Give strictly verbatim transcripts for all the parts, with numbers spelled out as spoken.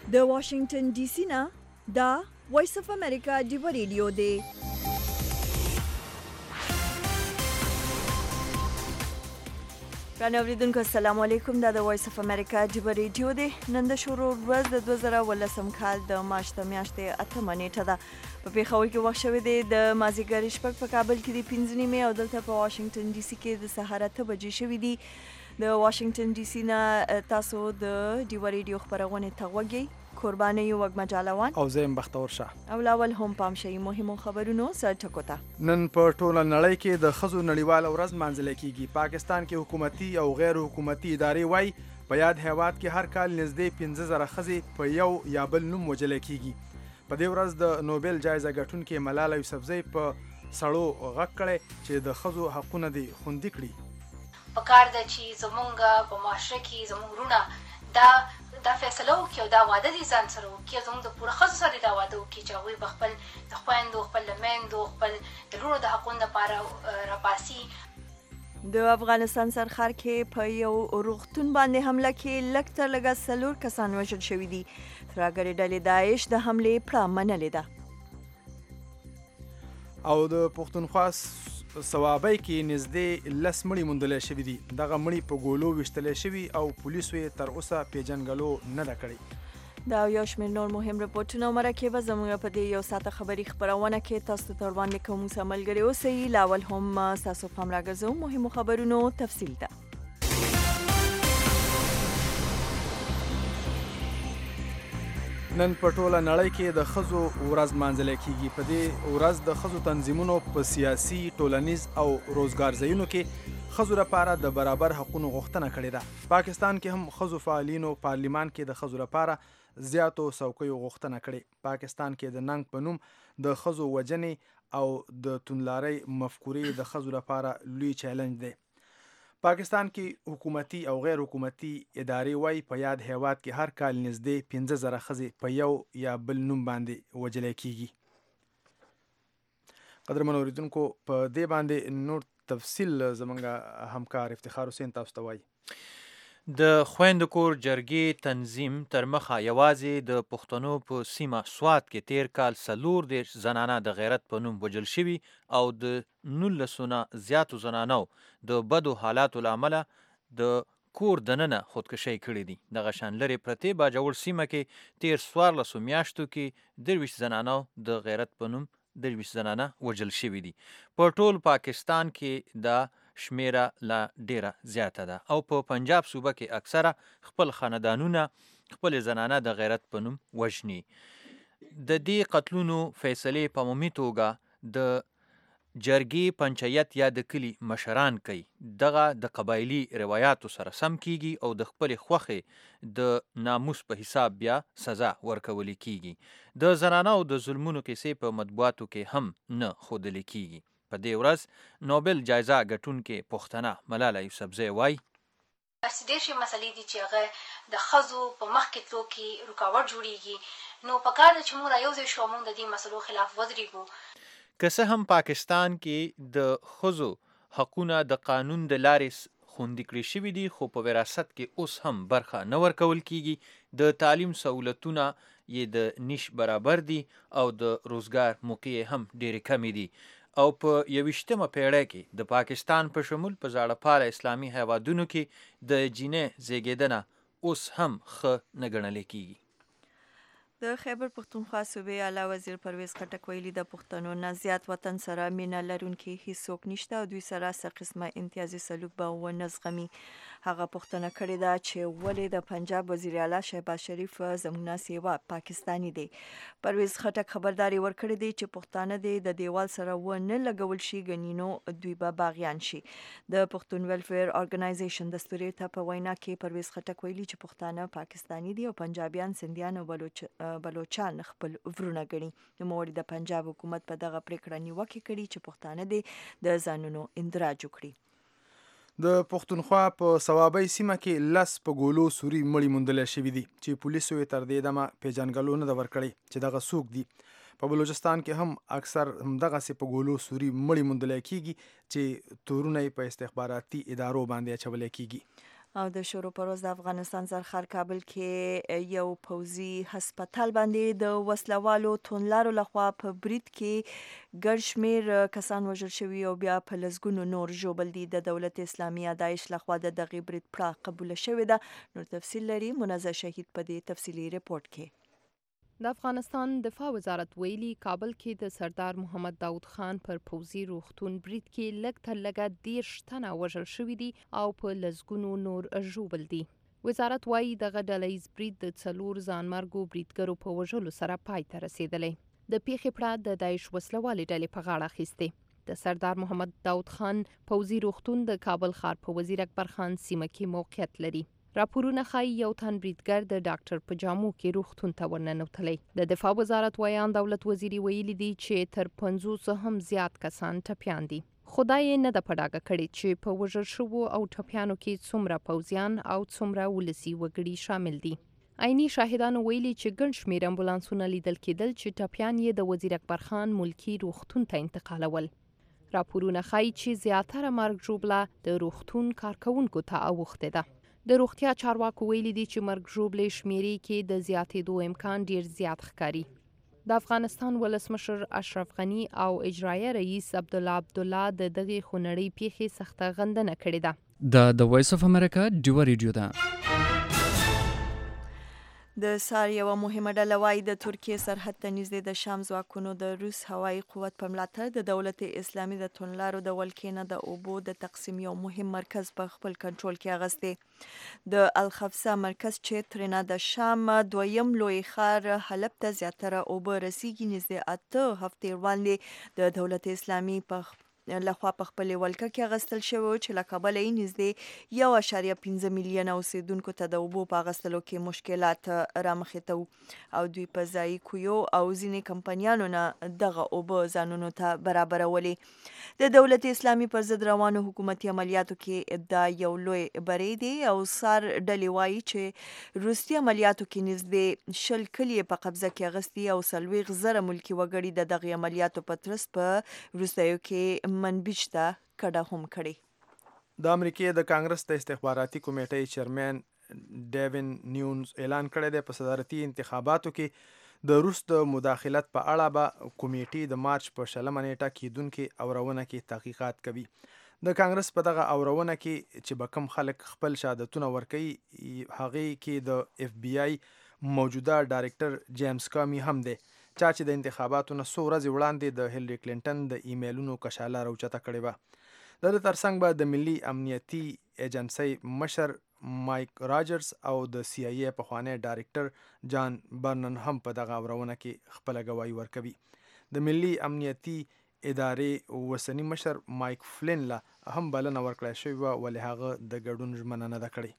د واشنگټن ډي سي نه دا وایس اف امریکا ډیو ریډیو دی. رانه اوریدونکو السلام علیکم. دا د وایس اف امریکا ډیو ریډیو دی. نن د شروع ورځ د دوه زره ولسم کال د مارچ د میاشتې اتمه نیټه ده. په پیښور کې وخت شوی دی د مازدیګر شپږ، په کابل کې د پنځه نیمې او دلته په واشنگټن ډي سي کې د سهار اته بجې شوي دي. د واشنگټن ډي سي نه تاسو د ډیو ریډیو خبرونه ته غوږی. قرباني یو وګ مجالوان او زم بختور شه او لاول هم پام شي مهمو خبرونو سره ټکوتا. نن په ټوله نړۍ کې د خزو نړیوال ورځ مانځل کیږي. پاکستان کې حکومتي او غیر حکومتي ادارې وای په یاد هیواد کې هر کال نږدې پنځه زره خزې په یو یا بل نوم وجل کیږي. په دې ورځ د نوبل جایزه ګټونکې ملاله یوسفزۍ په سړو غږ کړی چې د خزو حقونه دي خوندي کړي. پکار ده چې زمونږ په معاشره کې زمونږ رونه دا دا فیصله وکړي او دا واده دي ځان سره وکړي، زموږ د پوره ښځو سره دا واده وکړي چې هغوی به خپل د خویندو، خپل د میندو، خپل د لوڼو د حقونو دپاره راپاسي. د افغانستان سرخار کې په یو روغتون باندې حمله کې لږ تر لږه څلور کسان وژل شوي دي. ترهګرې ډلې داعش د حملې پړه منلې ده. او د پښتونخوا ثوابۍ کې نږدې لس مړي موندلی شوي دي. دغه مړي په ګولو ویشتلی شوي او پولیسو یې تر اوسه پیژنګلو نه ده کړې. دا یو شمېر نور مهم رپورټونه مرکه به زموږ په دې یو ساعته خبري خبرونه کې تاسو ته وړاندې کوم. سم ملګري اوسئ. لاول هم تاسو پام راګرځو مهمو خبرونو تفصیل ده. نن په ټوله نړۍ کې د ښځو ورځ مانځل کیږي. په دې ورځ د ښځو تنظیمونو په سیاسي، ټولنیز او روزګار ځایونو کې ښځو لپاره د برابر حقونو غوښتنه کړې ده. پاکستان کې هم ښځو فعالینو پارلیمان کې د ښځو لپاره زیاتو څوکیو غوښتنه کړې. پاکستان کې د ننګ په نوم د ښځو وژنې او د توندلارۍ مفکورې د ښځو لپاره لوی چیلنج دی. پاکستان کې حکومتي او غیر حکومتي ادارې وای په یاد هیواد کې هر کال نږدې پنځه زره ښځې په یو یا بل نوم باندې وژل کیږي. قدرمن اوریدونکو په دې باندې نور تفصیل زمونږ همکار افتخار حسین تاسو ته وایي. د خویندو کور جرګې تنظیم تر مخه یوازې د پښتنو په سیمه سوات کې تیر کال څلور دېرش زنانه د غیرت په نوم وژل شوي او د نولسو نه زیاتو زنانو د بدو حالاتو له امله د کور دننه خودکشي کړې دي. دغه شان لرې پرتې باجوړ سیمه کې تیر څوارلسو میاشتو کې درویشت زنانو د غیرت په نوم درویشت زنانه وژل شوي دي. په ټول پاکستان کې دا شمیره لا ډیره زیاته ده او په پنجاب صوبه کې اکثره خپل خاندانونه خپل زنانه د غیرت په نوم وژني. د دې قتلونو فیصلې په عمومي توګه د جرګې پنچایت یا د کلي مشران کوي. دغه د قبایلي روایاتو سره سم کیږي او د خپل خوښې د ناموس په حساب بیا سزا ورکول کیږي. د زنانو د ظلمونو کیسې په مطبوعاتو کې هم نه ښودل کیږي. په دې ورځ نوبل جایزه ګټونکې پښتنه ملاله یوسفزۍ وایي داسې ډېر شي مسلې دي چې هغه د ښځو په مخ کې تلو کې رکاوټ جوړیږي. نو پکار ده چې موږ را یو ځای شو، موږ د دې مسلو خلاف ودرېږو. که څه هم پاکستان کې د ښځو حقونه د قانون د لارې خوندي کړي شوي دي، خو په وراثت کې اوس هم برخه نه ورکول کیږي. د تعلیم سہولتونه یې د نیش برابر دي او د روزګار موقعې هم ډېرې کمې دي. او په یویشتمه پیړۍ کې د پاکستان په شمول په زاړه پاله اسلامي هیوادونو کې د جینۍ زیږیدنه اوس هم ښه نه ګڼل کیږي. د خیبر پښتونخوا صوبې اعلی وزیر پرویز خټک ویلي د پښتنو نه زیات وطن سره مینه لرونکي هیڅوک نشته او دوی سره څه قسمه امتیازي سلوک به ونه زغمي. هغه پوښتنه کړې ده چې ولې د پنجاب وزیر اعلی شهباز شریف زموږ نه سیوا پاکستاني دی. پرویز خټک خبرداري ورکړې دی چې پښتانه دې د دیوال سره ونه لګول شي، ګنې نو دوی به باغیان شي. د پښتون ویلفیر ارګنایزیشن د ستوري ته په وینا کې پرویز خټک ویلي چې پښتانه پاکستاني دي او پنجابیان، سندیان او بلوچ بلوچان خپل ورونه ګڼي. نوموړي د پنجاب حکومت په دغه پریکړه نیوکه کړې چې پښتانه دې د ځانونو اندراج وکړي. د پښتونخوا په ثوابۍ سیمه کې لس په ګولو سوري مړي موندلی شوي دي چې پولیسو یې تر دې دمه پیژنګلو نه ده ورکړې چې دغه څوک دي. په بلوچستان کې هم اکثر همدغسې په ګولو سوري مړي موندلی کیږي چې تورونه یې په استخباراتي ادارو باندې اچولی کیږي. او د شروع پروز د افغانستان زرخار کابل کې یو پوزي هسپتال باندې د وسلوالو تونلارو لخوا په برید کې ګڼ شمېر کسان وژل شوي او بیا په لسګونو نور ژوبل دي. د دولت اسلامي داعش لخوا د دغې برید پړه قبوله شوې ده. نور تفصیل لري منزه شهید په دې تفصیلي ریپورت کې. د افغانستان دفاع وزارت ویلي کابل کې د سردار محمد داود خان پر پوځي روغتون برید کې لږ تر لږه دېرش تنه وژل شوي دي او په لسګونو نور ژوبل دي. وزارت وایي دغه ډله ییز برید د څلور ځانمرګو بریدګرو په وژلو سره پای ته رسېدلی. د پیښې پړه د داعش وسلوالې ډلې په غاړه اخیستې. د سردار محمد داود خان پوځي روغتون د کابل ښار په وزیر اکبر خان سیمه کې موقعیت لري. راپورونه ښایي یو تن بریدګر د ډاکټر په جامو کې روغتون ته ورننوتلی. د دفاع وزارت ویان دولت وزیري ویلي دي چې تر پنځوسو هم زیات کسان ټپیان دي. خدای یې نه ده په ډاګه کړې چې په وژل شوو او ټپیانو کې څومره پوځیان او څومره ولسي وګړي شامل دي. عیني شاهدانو ویلي چې ګڼ شمېر امبولانسونه لیدل کېدل چې ټپیان یې د وزیر اکبر خان ملکي روغتون ته انتقالول. راپورونه ښایي چې زیاتره مرګ ژوبله د روغتون کارکوونکو ته اوښتې ده. د روغتیا چارواکو ویلي دي چې مرګ ژوبلې شمیرې کې د زیاتېدو امکان ډیر زیات ښکاري. د افغانستان ولسمشر اشرف غني او اجرایه رئیس عبدالله عبدالله د دغې خونړۍ پیښې سخته غندنه کړې ده. دا د وایس اف امریکا ډیوه ریډیو ده. د سار یوه مهمه ډله وایي د ترکیې سرحد ته نږدې د شام ځواکونو د روس هوایي قوت په ملاتړ د دولت اسلامي د تونلارو د ولکې نه د اوبو د تقسیم یو مهم مرکز په خپل کنټرول کې اغستی. د الخفصه مرکز چې ترېنه د شام دویم لوی ښار حلب ته زیاتره اوبه رسیږي نږدې اته هفتې وړاندې د دولت اسلامي په لخوا په خپلې ولکه کې اغستل شوی چې له کبله یې نږدې یو اعشاریه پنځه میلیونه اوسېدونکو ته د اوبو په اغستلو کې مشکلات رامخې ته وو او دوی په ځایي کویو او ځینې کمپنیانو نه دغه اوبه ځانونو ته برابرولې. د دولت اسلامي پر ضد روانو حکومتي عملیاتو کې دا یو لوی بری دی او سار ډلې وایي چې روسي عملیاتو کې نږدې شل کلي په قبضه کې اغستي او څلوېښت زره ملکي وګړي د دغې عملیاتو په ترڅ په وروستیو کې منبج ته کډه هم کړي. د امریکې د کانګرس د استخباراتي کمیټې چیرمن ډیوین نیونز اعلان کړی دی په صدارتي انتخاباتو کې د روس د مداخلت په اړه به کمیټې د مارچ په شلمه نیټه کیدونکې اورونه کې تحقیقات کوي. د کانګرس په دغه اورونه کې چې به کم خلک خپل شهادتونه ورکوي هغې کې د اف بی آی موجوده ډایرکټر جیمز کامي هم دی چا چې د انتخاباتو نه څو ورځې وړاندې د هیلری کلینټن د ایمیلونو کشاله راوچته کړې وه. د ده ترڅنګ به د ملي امنیتي ایجنسۍ مشر مایک راجرز او د سی آی ای پخوانی ډایرکټر جان برنن هم په دغه اورونه کې خپله ګواهي ورکوي. د ملي امنیتي ادارې اوسني مشر مایک فلین له هم بلنه ورکړی شوې وه ولې هغه د ګډون ژمنه نه ده کړې.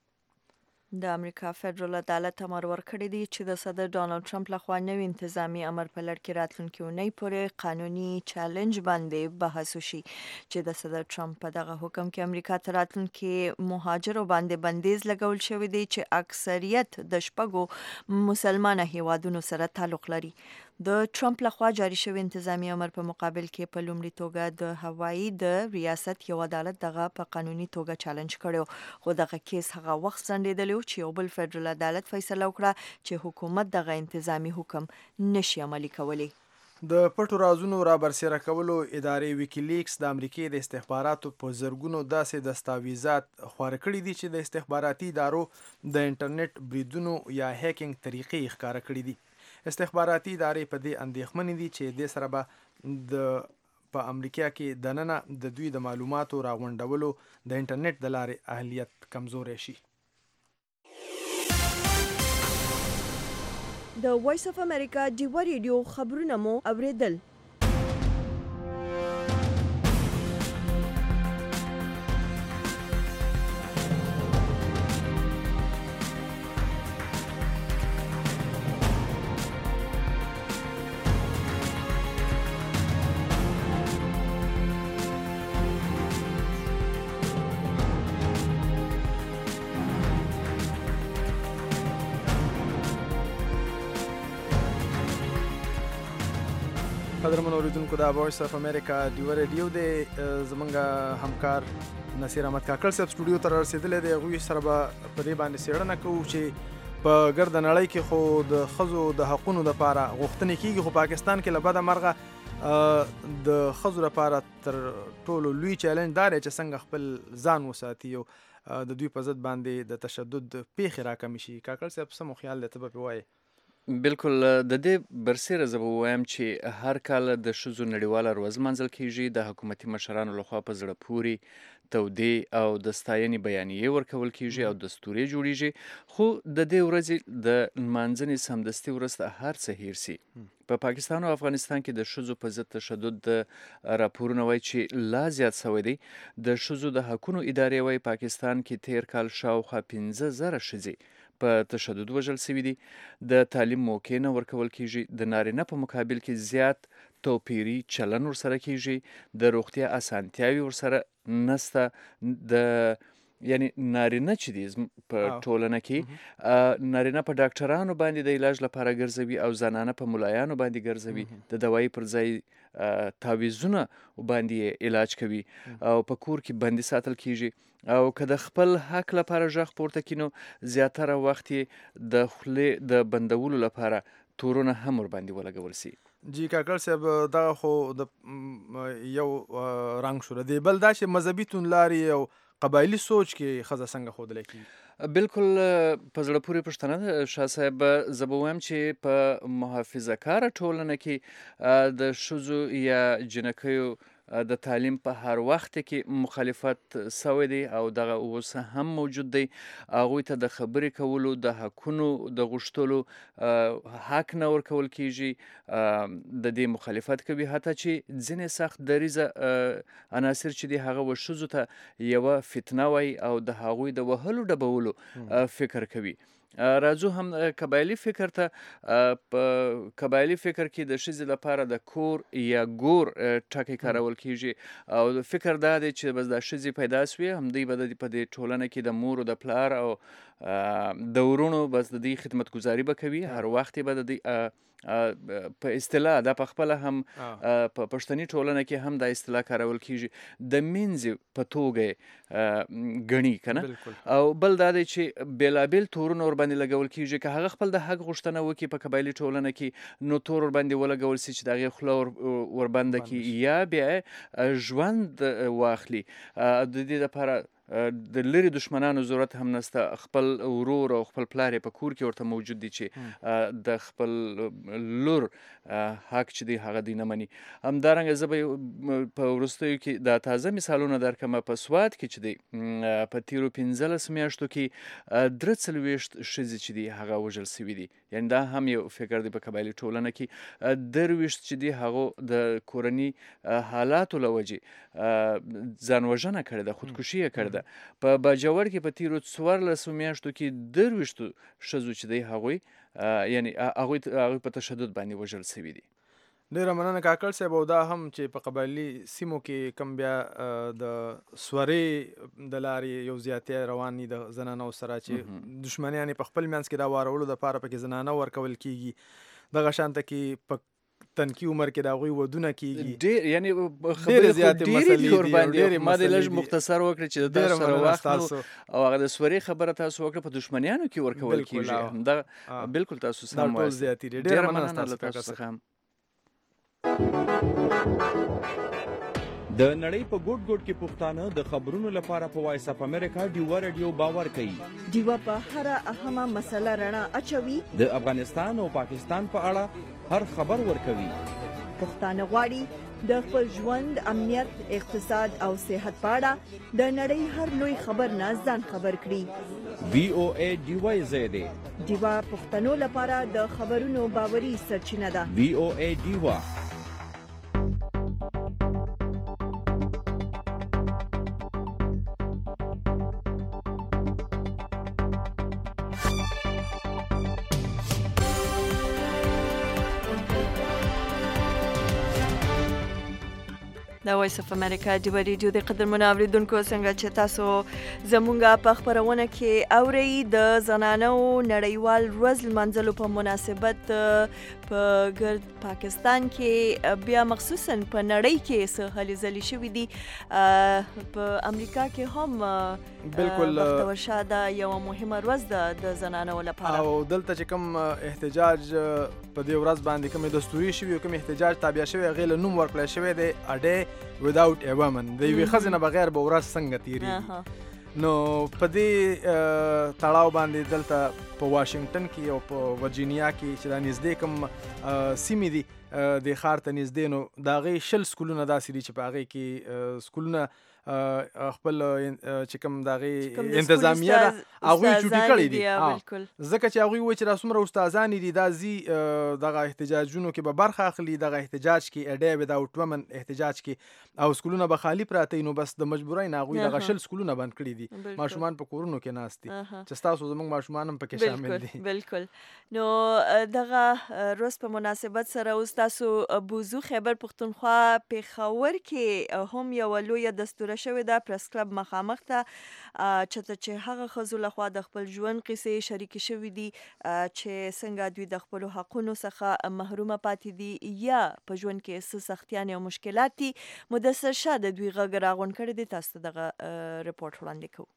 د امریکا فدرال عدالت امر ورکړی دی چې د صدر ډانلډ ټرمپ لخوا نوی انتظامی امر په لړ کې راتلونکې اونۍ پورې قانوني چالنج باندې بحث وشي چې د صدر ټرمپ په دغه حکم کې امریکا ته راتلونکي مهاجرو باندې بندیز لګول شوی دی چې اکثریت د شپږو مسلمانه هیوادونو سره تعلق لري. د ټرمپ لخوا جاری شوی انتظامی امر په مقابل کې په لومړي توګه د هوایي د ریاست یو عدالت دغه په قانوني توګه چالنج کړو خو دغه کیس هغه وخت ځنډېدلی و چې یو بل فدرال عدالت فیصله وکړه چې حکومت دغه انتظامی حکم نشي عملي کولی. د پټو رازونو را برسېره کولو ادارې ویکیلیکس د امریکې د استخباراتو په زرګونو داسې دستاویزات خواره کړي دي چې د استخباراتي ادارو د انټرنیټ بریدونو یا هیکینګ طریقې ښکاره کړي دي. استخباراتي ادارې په دې اندېښمنې دي چې دې سره به د په امریکا کې دننه د دوی د معلوماتو راغونډولو د انټرنیټ د لارې اهلیت کمزوری شي. د وایس اف امریکا ډیوه ریډیو خبرونه مو اوریدل. قدرمن اوریدونکو دا وایس اف امریکا ډیو ریډیو دی زمونږ همکار نصیر احمد کاکړ صاحب سټوډیو ته رسیدلی دی. هغوی سره به په دې باندې څېړنه کوو چې په ګرده نړۍ کې خو د ښځو د حقونو دپاره غوښتنې کېږي، خو پاکستان کې له بده مرغه د ښځو لپاره تر ټولو لوی چیلنج دا دی چې څنګه خپل ځان وساتي او د دوی په ضد باندې د تشدد پیښې راکمې شي. کاکړ صاحب څه مو خیال دی، ته به پرې وایې؟ بالکل د دې برسیره زه به ووایم چې هر کال د ښځو نړیواله ورځ لمانځل کیږي. د حکومتي مشرانو لخوا په زړه پورې تودې او د ستاینې بیانیې ورکول کیږي او دستورې جوړیږي، خو د دې ورځې د لمانځنې سمدستي وروسته هر څه هیر سي. په پاکستان او افغانستان کې د ښځو په ضد تشدد د راپورونه وایي چې لا زیات سوی دی. د ښځو د حقونو ادارې وایي پاکستان کې تیر کال شاوخوا پنځه زره ښځې په تشدد وژل سوي دي. د تعلیم موقع نه ورکول کیږي، د نارینه په مقابل کې زیات توپیري چلن ورسره کیږي، د روغتیا اسانتیاوي ورسره نسته. د یعنی نارینه چې دي په ټولنه کې نارینه په ډاکټرانو باندې د علاج لپاره ګرځوي او زنانه په ملایانو باندې ګرځوي، د دوایي پر ځای تعویضونه باندې علاج کوي او په کور کې بندي ساتل کیږي. او که د خپل حق لپاره غږ پورته کړي نو زیاتره وخت یې د خولې د بندولو لپاره تورونه هم ورباندې ولګول سي. جی کاکړ صاحب، دغه خو د یو رنګ شو. دی بل دا چې مذهبي توندلارې او قبایلي سوچ کې ښځه څنګه ښودلی کېږي؟ بالکل په زړه پورې پوښتنه ده شاه صاحب. زه به وایم چې په محافظه کاره ټولنه کې د ښځو یا جنکیو د تعلیم په هر وخت کې مخالفت سوی دی او دغه اوس هم موجود دی. هغوی ته د خبرې کولو، د حقونو د غوښتلو حق نه ورکول کیږي، د دې مخالفت کوي، حتی چې ځینې سخت دریځه عناصر چې دي هغه و ښځو ته یوه فتنه وایي او د هغوی د وهلو ډبولو فکر کوي. راځو هم قبایلي فکر ته. په قبایلي فکر کې د ښځې لپاره د کور یا ګور ټکی کارول کیږي او فکر دا دی چې بس دا ښځې پیدا سوې، همدوی به په دې ټولنه کې د مور او د پلار او د ورونو بس د دوی خدمتګزاري به کوي. هر وخت به د دوی په اصطلاح دا په خپله هم په پښتني ټولنه کې هم دا اصطلاح کارول کیږي، د مینځې په توګه یې ګڼي که نه. او بل دا دی چې بېلابېل تورونه ورباندې لګول کیږي. که هغه خپل د حق غوښتنه وکړي په قبایلي ټولنه کې نو تور ورباندې ولګول سي چې د هغې خوله وربنده کړي یا بیا ژوند واخلي. د دې دپاره د لرې دشمنانو ضرورت هم نسته. خپل ورور او خپل پلار یې په کور کې ورته موجود دي چې د خپل لور حق چې دی هغه دوی نه مني. همدارنګه زه به په وروستیو کې دا تازه مثالونه درکړم. په سوات کې چې دی په تیرو پنځلس میاشتو کې درې څلوېښت ښځې چې دي هغه وژل سوي دي. یعنې دا هم یو فکر دی په قبایلي ټولنه کې. درویشت چې دي هغو د کورني حالاتو له وجې ځان وژنه کړې ده، خودکشي یې کړې ده. په باجوړ کې په تیرو څوارلسو میاشتو کې درویشتو ښځو چې دی هغوی یعنې هغوی هغوی په تشدد باندې وژل سوي دي. ډېره مننه کاکړ صاحب. او دا هم چې په قبایلي سیمو کې کم بیا د سورې د لارې یو زیاتې روان دي د زنانو سره چې دشمنیانې په خپل منځ کې دا وارولو دپاره پکې زنانه ورکول کیږي. دغه شانته کې په تنکي عمر کې د هغوی ودونه کیږي. ډېر یعنی خبرې خو ډېرې دي ورباندې. ما دې لږ مختصر وکړې چې د تاسو سره وخت او هغه د سورې خبره تاسو وکړه په دشمنیانو کې ورکول کیږي. همدغه بالکل تاسو سم وایاست. دا ټول زیاتې دي. ډېره مننه له تاسو څخه. د نړۍ په ګوټ ګوټ کې پښتانه د خبرونو لپاره په وایس اف امریکا ډیوا ریډیو باور کوي. ډیوا په هر اهمه مسله رڼا اچوي. د افغانستان او پاکستان په اړه هر خبر ورکوي. پښتانه غواړي د خپل ژوند، امنیت، اقتصاد او صحت په اړه د نړۍ هر لوی خبر نه ځان خبر کړي. وی او ای ډیوا زیاده ډیوا پښتنو لپاره د خبرونو باوري سرچینه ده. وی او ای ډیوا. د د وایس اف امریکا ډیوه ریډیو د قدرمنو اوریدونکو څنګه چې تاسو زمونږ په خپرونه کې اورئ د زنانو نړیوال ورځ لمانځلو په مناسبت په ګرد پاکستان کې بیا مخصوصا په نړۍ کې څه هلې ځلې شوي دي. په امریکا کې هم بالکل بختور شاه یو مهمه ورځ ده د زنانو لپاره او دلته چې کوم احتجاج په دې ورځ باندې کوم دستوري شوی او کوم احتجاج تابع شوی هغې له نوم ورکړی شوی دی a day without a woman د یوې ښځې نه بغیر به ورځ څنګه تېرېږي. نو په دې تړاو باندې دلته په واشنګټن کې او په ورجینیا کې چې دا نږدې کوم سیمې دي د ښار ته نږدې نو د هغې شل سکولونه داسې دي چې په هغې کې سکولونه خپل چې کوم د هغې انتظامیه ده هغوی چوټي کړی دي ځکه چې هغوی وایي چې دا څومره استادانې دي دا ځي دغه احتجاجونو کې به برخه اخلي دغه احتجاج کې a day without women احتجاج کې او سکولونه به خالي پراته نو بس د مجبورۍ نه هغوی دغه شل سکولونه بند کړي دي ماشومان په کورونو کې ناست دي چې ستاسو زموږ ماشومان هم پکې شامل دي. بالکل. نو دغه ورځ په مناسبت سره اوس تاسو بوزو خیبر پښتونخوا پېښور کې هم یوه لویه دستوره شوې ده پریس کلب مخامخ ته چېرته چې هغه ښځو لخوا د خپل ژوند قصې شریکې شوي دي چې څنګه دوی د خپلو حقونو څخه محرومه پاتې دي یا په ژوند کې څه سختیانې او مشکلات دي. مدثر شاه د دوی غږ راغونډ کړی دی. تاسو ته دغه رپورټ وړاندې کوو.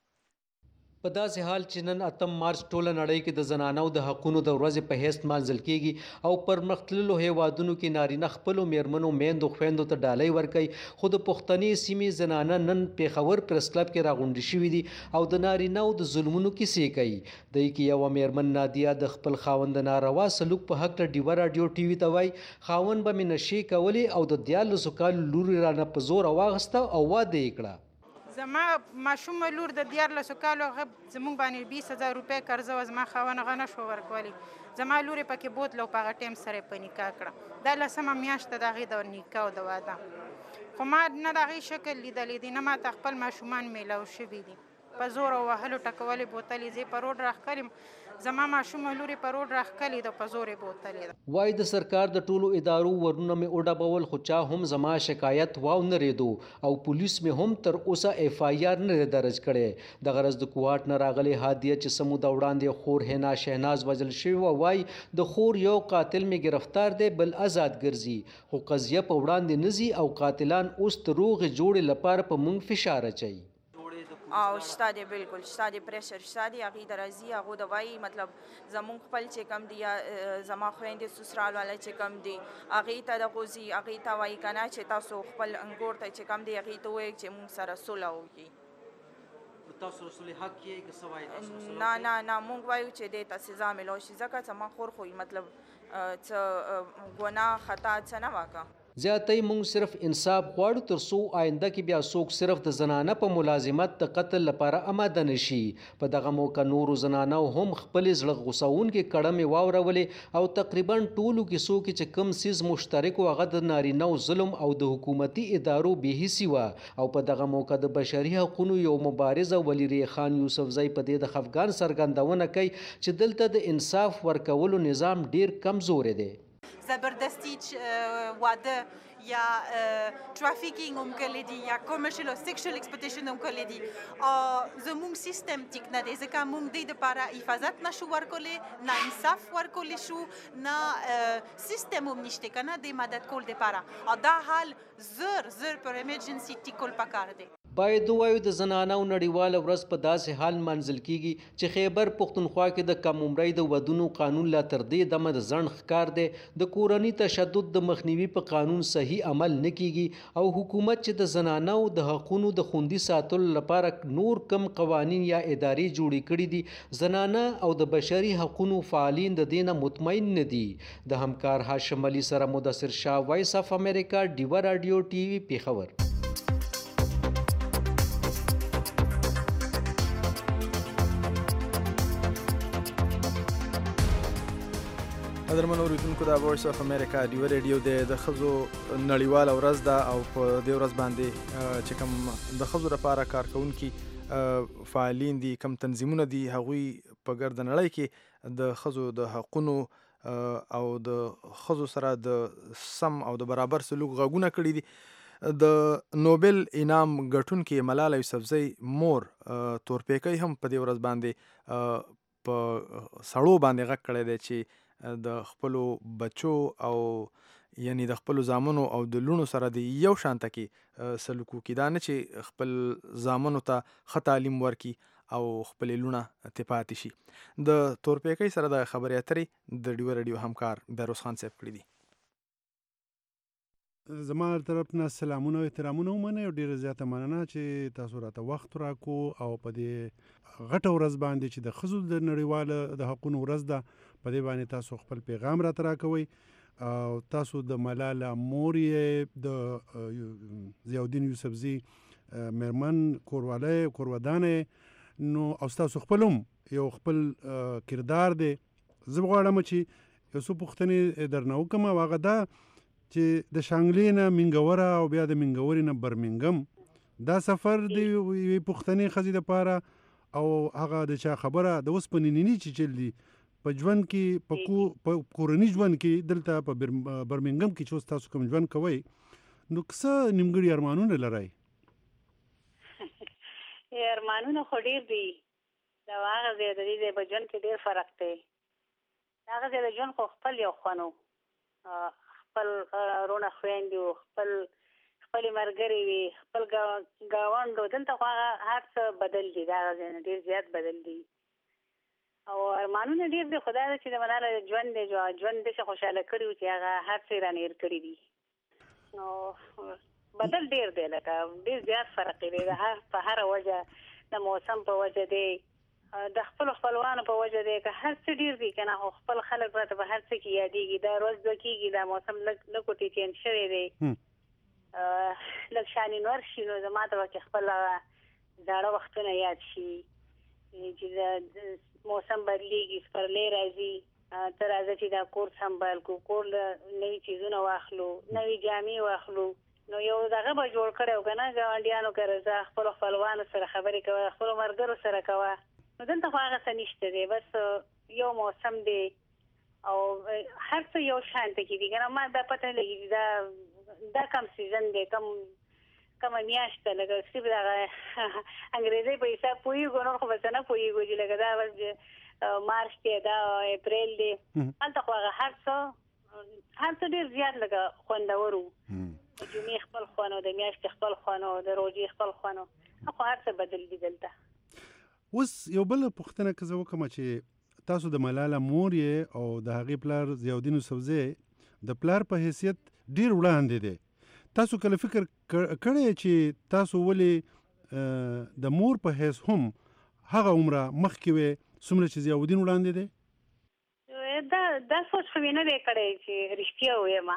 په داسې حال چې نن اتم مارچ ټوله نړۍ کې د زنانو د حقونو د ورځې په حیث مانځل کیږي او پرمختللو هیوادونو کې نارینه خپلو میرمنو میندو خویندو ته ډالۍ ورکوي خو د پښتنې سیمې زنانه نن پېښور پریس کلب کې راغونډې شوي دي او د نارینهو د ظلمونو کیسې کوي. دوی کې یوه میرمن نادیه د خپل خاوند د ناروا سلوک په هکله ډیوه راډیو ټي وي ته وایي خاوند به مې نشې کولې او د دیارلسو کالو لور رانه په زوره واخیسته او واده یې کړه. زما ماشومه لور د دیارلسو کالو هغه زموږ باندې بیس هزار روپۍ قرضه وه زما خاوند هغه نه شو ورکولی زما لور یې پکې بوتله او په هغه ټایم سره یې په نکاح کړه دا لسمه میاشت ده د هغې د نکاح او د واده خو ما نه د هغې شکل لیدلی دی نه ما ته خپل ماشومان میلاو شوي دي په زور او وهلو ټکولې بوتلې زه په روډ راښکلم زما ماشومه لورې په روډ راښکلې ده په زور یې بوتلې ده. وایي د سرکار د ټولو ادارو ورونه مې وډبول خو چا هم زما شکایت واو نه ریدو او پولیس مې هم تر اوسه اف آی آر نه دی درج کړی. دغه ورځ د کوهاټ نه راغلې هادیه چې څه موده وړاندې خور حنا شهناز وژل شوې وه وایي د خور یو قاتل مې گرفتار دی بل آزاد ګرځي خو قضیه په وړاندې نه ځي او قاتلان اوس د روغې جوړې لپاره په موږ فشار اچوي. او شته دی بالکل شته دی پریشر شته دی هغې ته راځي هغو د وایي مطلب زمونږ خپل چې کوم دي یا زما خویندې سسرال والا چې کوم دي هغې ته دغو ځي هغې ته وایي که نه چې تاسو خپل انګور ته چې کوم دی هغې ته ووایئ چې مونږ سره صلح وکړي. تاسو صلح حق یې که څه وایي تاسو نه نه نه مونږ وایو چې دې ته سزا میلاو شي ځکه زما خور خو مطلب څه ګناه خطا څه نه وکړه. زیاتۍ مونږ صرف انصاف غواړو تر څو آینده کې بیا څوک صرف د زنانه په ملازمت د قتل لپاره آماده نشي. په دغه موقع نورو زنانو هم خپلې زړه غوڅوونکې کړمې واورولې او تقریبا ټولو کیسو کې چې کوم څیز مشترک و هغه د نارینهو ظلم او د حکومتي ادارو بېحسي وه او په دغه موقع د بشري حقونو یو مبارزه ولی ریحان یوسفزۍ په دې د خفګان څرګندونه کوي چې دلته د انصاف ورکولو نظام ډیر کمزوری دی. زبردستی واده یا ترافیکینگ هم کړی دي یا کمرشل او سیکشوال ایکسپلویټیشن هم کړی دي او زموږ سیستم ټیک نه دی ځکه موږ دې دپاره حفاظت نشو ورکولی نه انصاف ورکولی شو نه سیستم هم نشته که نه د مدد کول دپاره او دا حال زر زر پر ایمرجنسي ټیکول پکار دی. باید ووایو د زنانو نړیواله ورځ په داسې حال منځل کیږي چې خیبر پښتونخوا کې د کم عمرۍ د ودونو قانون لا تر دې دمه د ځنډ ښکار دی. د کورني تشدد د مخنیوي په قانون صحیح عمل نه کیږي او حکومت چې د زنانو د حقونو د خوندي ساتلو لپاره نور کم قوانین یا ادارې جوړې کړي دي زنانه او د بشري حقونو فعالین د دې نه مطمئن نه دي. د همکار هاشم علي سره مدثر شاه وایس اف امریکا ډیوه راډیو ټي وي پېښور. قدرمنو اوریدونکو د وایس اف امریکا ډیوه ریډیو د ښځو نړیواله ورځ ده او په دې ورځ باندې چې کوم د ښځو لپاره کار کوونکي فعالین دي کوم تنظیمونه دي هغوی په ګرد نړۍ کې د ښځو د حقونو او د ښځو سره د سم او د برابر سلوک غږونه کړي دي. د نوبل انعام ګټونکې ملاله یوسفزۍ مور تورپیکی هم په دې ورځ باندې په سړو باندې غږ کړی دی چې د خپلو بچو او یعنی د خپلو زامنو او د لوڼو سره د یو شان کې سلوک وکړي، دا نه چې خپل زامنو ته ښه تعلیم ورکړي او خپلې لوڼه ترې پاتې شي. د تورپیکی سره د خبرې اترې د ډیوه رادیو همکار بیروز خان صاحب کړي دي. زما طرف نه سلامونه او احترامونه ومنئ او ډېره زیاته مننه چې تاسو راته وخت راکو او په دې غټه ورځ باندې چې د ښځو د نړیواله د حقونو ورځ ده په دې باندې تاسو خپل پیغام راته راکوئ او تاسو د ملاله مور یې د ضیاءالدین یوسفزي میرمن کوروالی کورودانه نو او تاسو خپل هم یو خپل کردار دی. زه غواړم چې یو څو پوښتنې درنه وکړم او هغه دا چې د شانګلې نه منګوره او بیا د منګورې نه برمنګم دا سفر د یوې پښتنې ښځې دپاره او هغه د چا خبره د اوسپنې نیني چې چل دي په ژوند کې په کورني ژوند کې دلته په برمنګم کې چې اوس تاسو کوم ژوند کوئ نو څه نیمګړي ارمانونه لرئ؟ ارمانونه خو ډېر دي، د هغه ځای د دې ځای په ژوند کې ډېر فرق دی. د هغه ځای د ژوند خو خپل یو خوند و، خپل رونه خویندې وو، خپل خپلې ملګرې وي، خپل ګاونډ و. دلته خو هغه هر څه بدل دي، د هغه ځای نه ډېر زیات بدل دي او ارمانونه ډېر دي. خو دا ده چې د ملاله ژوند دی ژوند داسې خوشحاله کړي وو چې هغه هر څه یې رانه هېر کړي دي. نو بدل ډېر دی، لکه ډېر زیات فرق دی په هره وجه، د موسم په وجه دی، د خپلو خپلوانو په وجه دی، که هر څه ډېر دي که نه، خو خپل خلک راته په هر څه کې یادېږي. دا ورځ دوه کېږي، دا موسم لږ لږ ټیټین شوی دی، لږ شانینور شي نو زما ته به کې خپل زاړه وختونه یاد شي چې د موسم بدلېږي، سپرلی راځي، ته راځه چې دا کور سنبال کړو، کور له نوي څیزونه واخلو، نوي جامې واخلو. نو یو دغه به جوړ کړی و که نه، ګاونډیانو کره ځه، خپلو خپلوانو سره خبرې کوه، خپلو ملګرو سره کوه. نو دلته خو هغه څه نشته دی، بس یو موسم دی او هر څه یو شان ته کې دي که نه. ما دا پته لګېږي دا دا کم سیزن دی، کم کمه میاشت ده، لکه صرف دغه انګریزۍ په حساب پوهېږو، نور خو به څه نه پوهېږو چې لکه دا بس مارچ دی، دا اپریل دی. هلته خو هغه هر څه هر څه ډېر زیات لکه خوندور وو. د جمعې خپل خوند او د میاشتې خپل خوند او د روژې خپل خوند، خو هر څه بدل دي دلته. اوس یو بل پوښتنه که زه وکړم چې تاسو د ملاله مور یې او د هغې پلار ضیاءالدین یوسفزی د پلار په حیثیت ډېر وړاندې دی. تاسو کله فکر کړی چې تاسو ولې د مور په حیث هم هغه عمره مخکې وې څومره چې ضیاءالدین وړاندې دی؟ دا دا سوچ خو مې نه دی کړی چې رښتیا ووایم،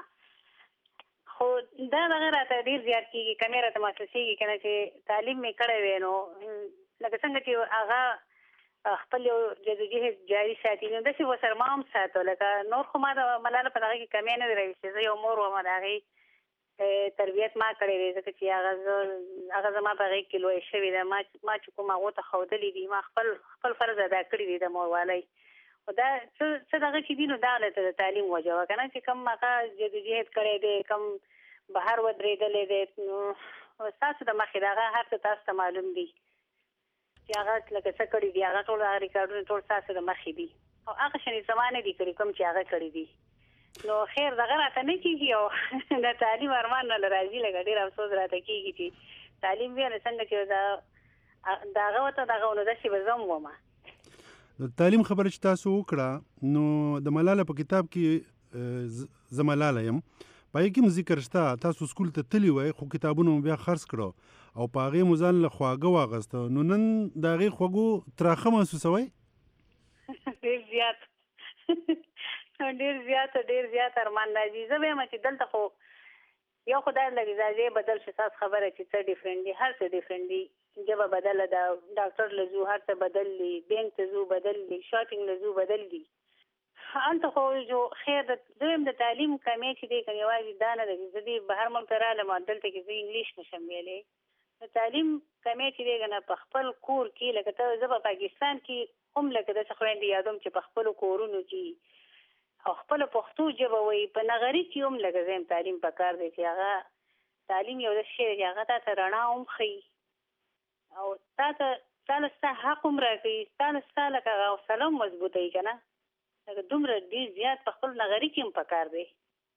خو دا دغه راته ډېر زیات کېږي، کمې راته محسوسېږي که نه چې تعلیم مې کړی وی نو لکه څنګه چې هغه خپل یو جدوجهد جاري ساتي نو داسې ورسره ما هم ساتو. لکه نور خو ما د ملاله په دغه کې کمی نه دی راویستې، زه یو مور وم، د هغې تربیت ما کړی دی ځکه چې هغه زه هغه زما په غېږ کې لویه شوې ده. ما ما چې کوم هغو ته ښودلي دي، ما خپل خپل فرض ادا کړی دی د موروالۍ. خو دا څه څه دغه چې دي نو دا هلته د تعلیم وجه وه که نه، چې کوم هغه جدوجهد کړی دی، کوم بهر ودرېدلی دی، نو ستاسو د مخې د هغه هر څه تاسو ته معلوم دي چې هغه لکه څه کړي دي، هغه ټول هغه ریکارډونه ټول ستاسو د مخې دي او هغه شانې زما نه دي کړي کوم چې هغه کړي دي. نو خیر دغه راته نه کېږي او د تعلیم ارمان نه راځي، لکه ډېر افسوس راته کېږي چې تعلیم بیا نو څنګه چې د هغه ورته دغه نو داسې به زه هم ومه. د تعلیم خبره چې تاسو وکړه نو د ملاله په کتاب کې زه ملاله یم په هغې کې هم ذکر شته، تاسو سکول ته تللی وئ خو کتابونه مو بیا خرڅ کړه او په هغې مو ځان له خواږه واخیسته. نو نن د هغې خوږو تراخه محسوسوئ؟ ډېر زیات ډېر زیات ډېر زیات ارمان راځي. زه به یم چې دلته خو یو خو دا لګي دا ځای بدل شي، تاسو خبره چې څه ډیفرنټ دي، هر څه ډیفرنټ دي، ژبه بدله ده، ډاکټر له ځو هر څه بدل دي، بینک ته ځو بدل دي، شاپینګ له ځو بدل دي. هلته خو جو خیر د زه یم د تعلیم کمی چې دی که یوازې دا نه ده چې زه دې بهر ملک ته رالم او دلته کې زه انګلیش نشم ویلی. د تعلیم کمی چې دی که نه په خپل کور کې لکه ته زه په پاکستان کې هم لکه داسې خویندې یادوم چې په خپلو کورونو کې او خپله پښتو ژبه وایي، په نغري کې هم لکه زه یم تعلیم پکار دی چې هغه تعلیم یو د شی چې هغه ته رڼا هم ښیي او تا ته تا له ستا حق هم راکوي تا له ستا لکه حوصله هم مضبوطوي که نه لکه دومره ډېر زیات په خپل نغري کې هم پکار دی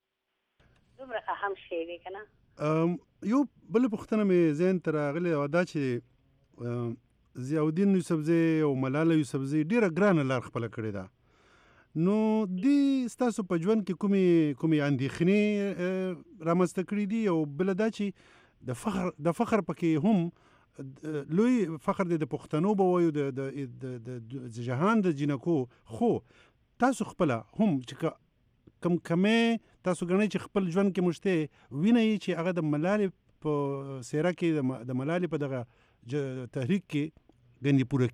دومره اهم شی دی که نه یو بله پوښتنه مې ذهن ته راغلې وه دا چې ضیاءالدین یوسفزی او ملاله یوسفزی ډېره ګرانه لار خپله کړې ده نو دې ستاسو په ژوند کې کومې کومې اندېښنې رامنځته کړي دي او بله دا چې د فخر د فخر پکې هم لوی فخر دی د پښتنو به وایو د جهان د جینکو خو تاسو خپله هم چې کم کمې تاسو ګڼئ چې خپل ژوند کې مشته وینئ چې هغه د ملالې په څیره کې د ملالې په دغه تحریک کې ګندې پوره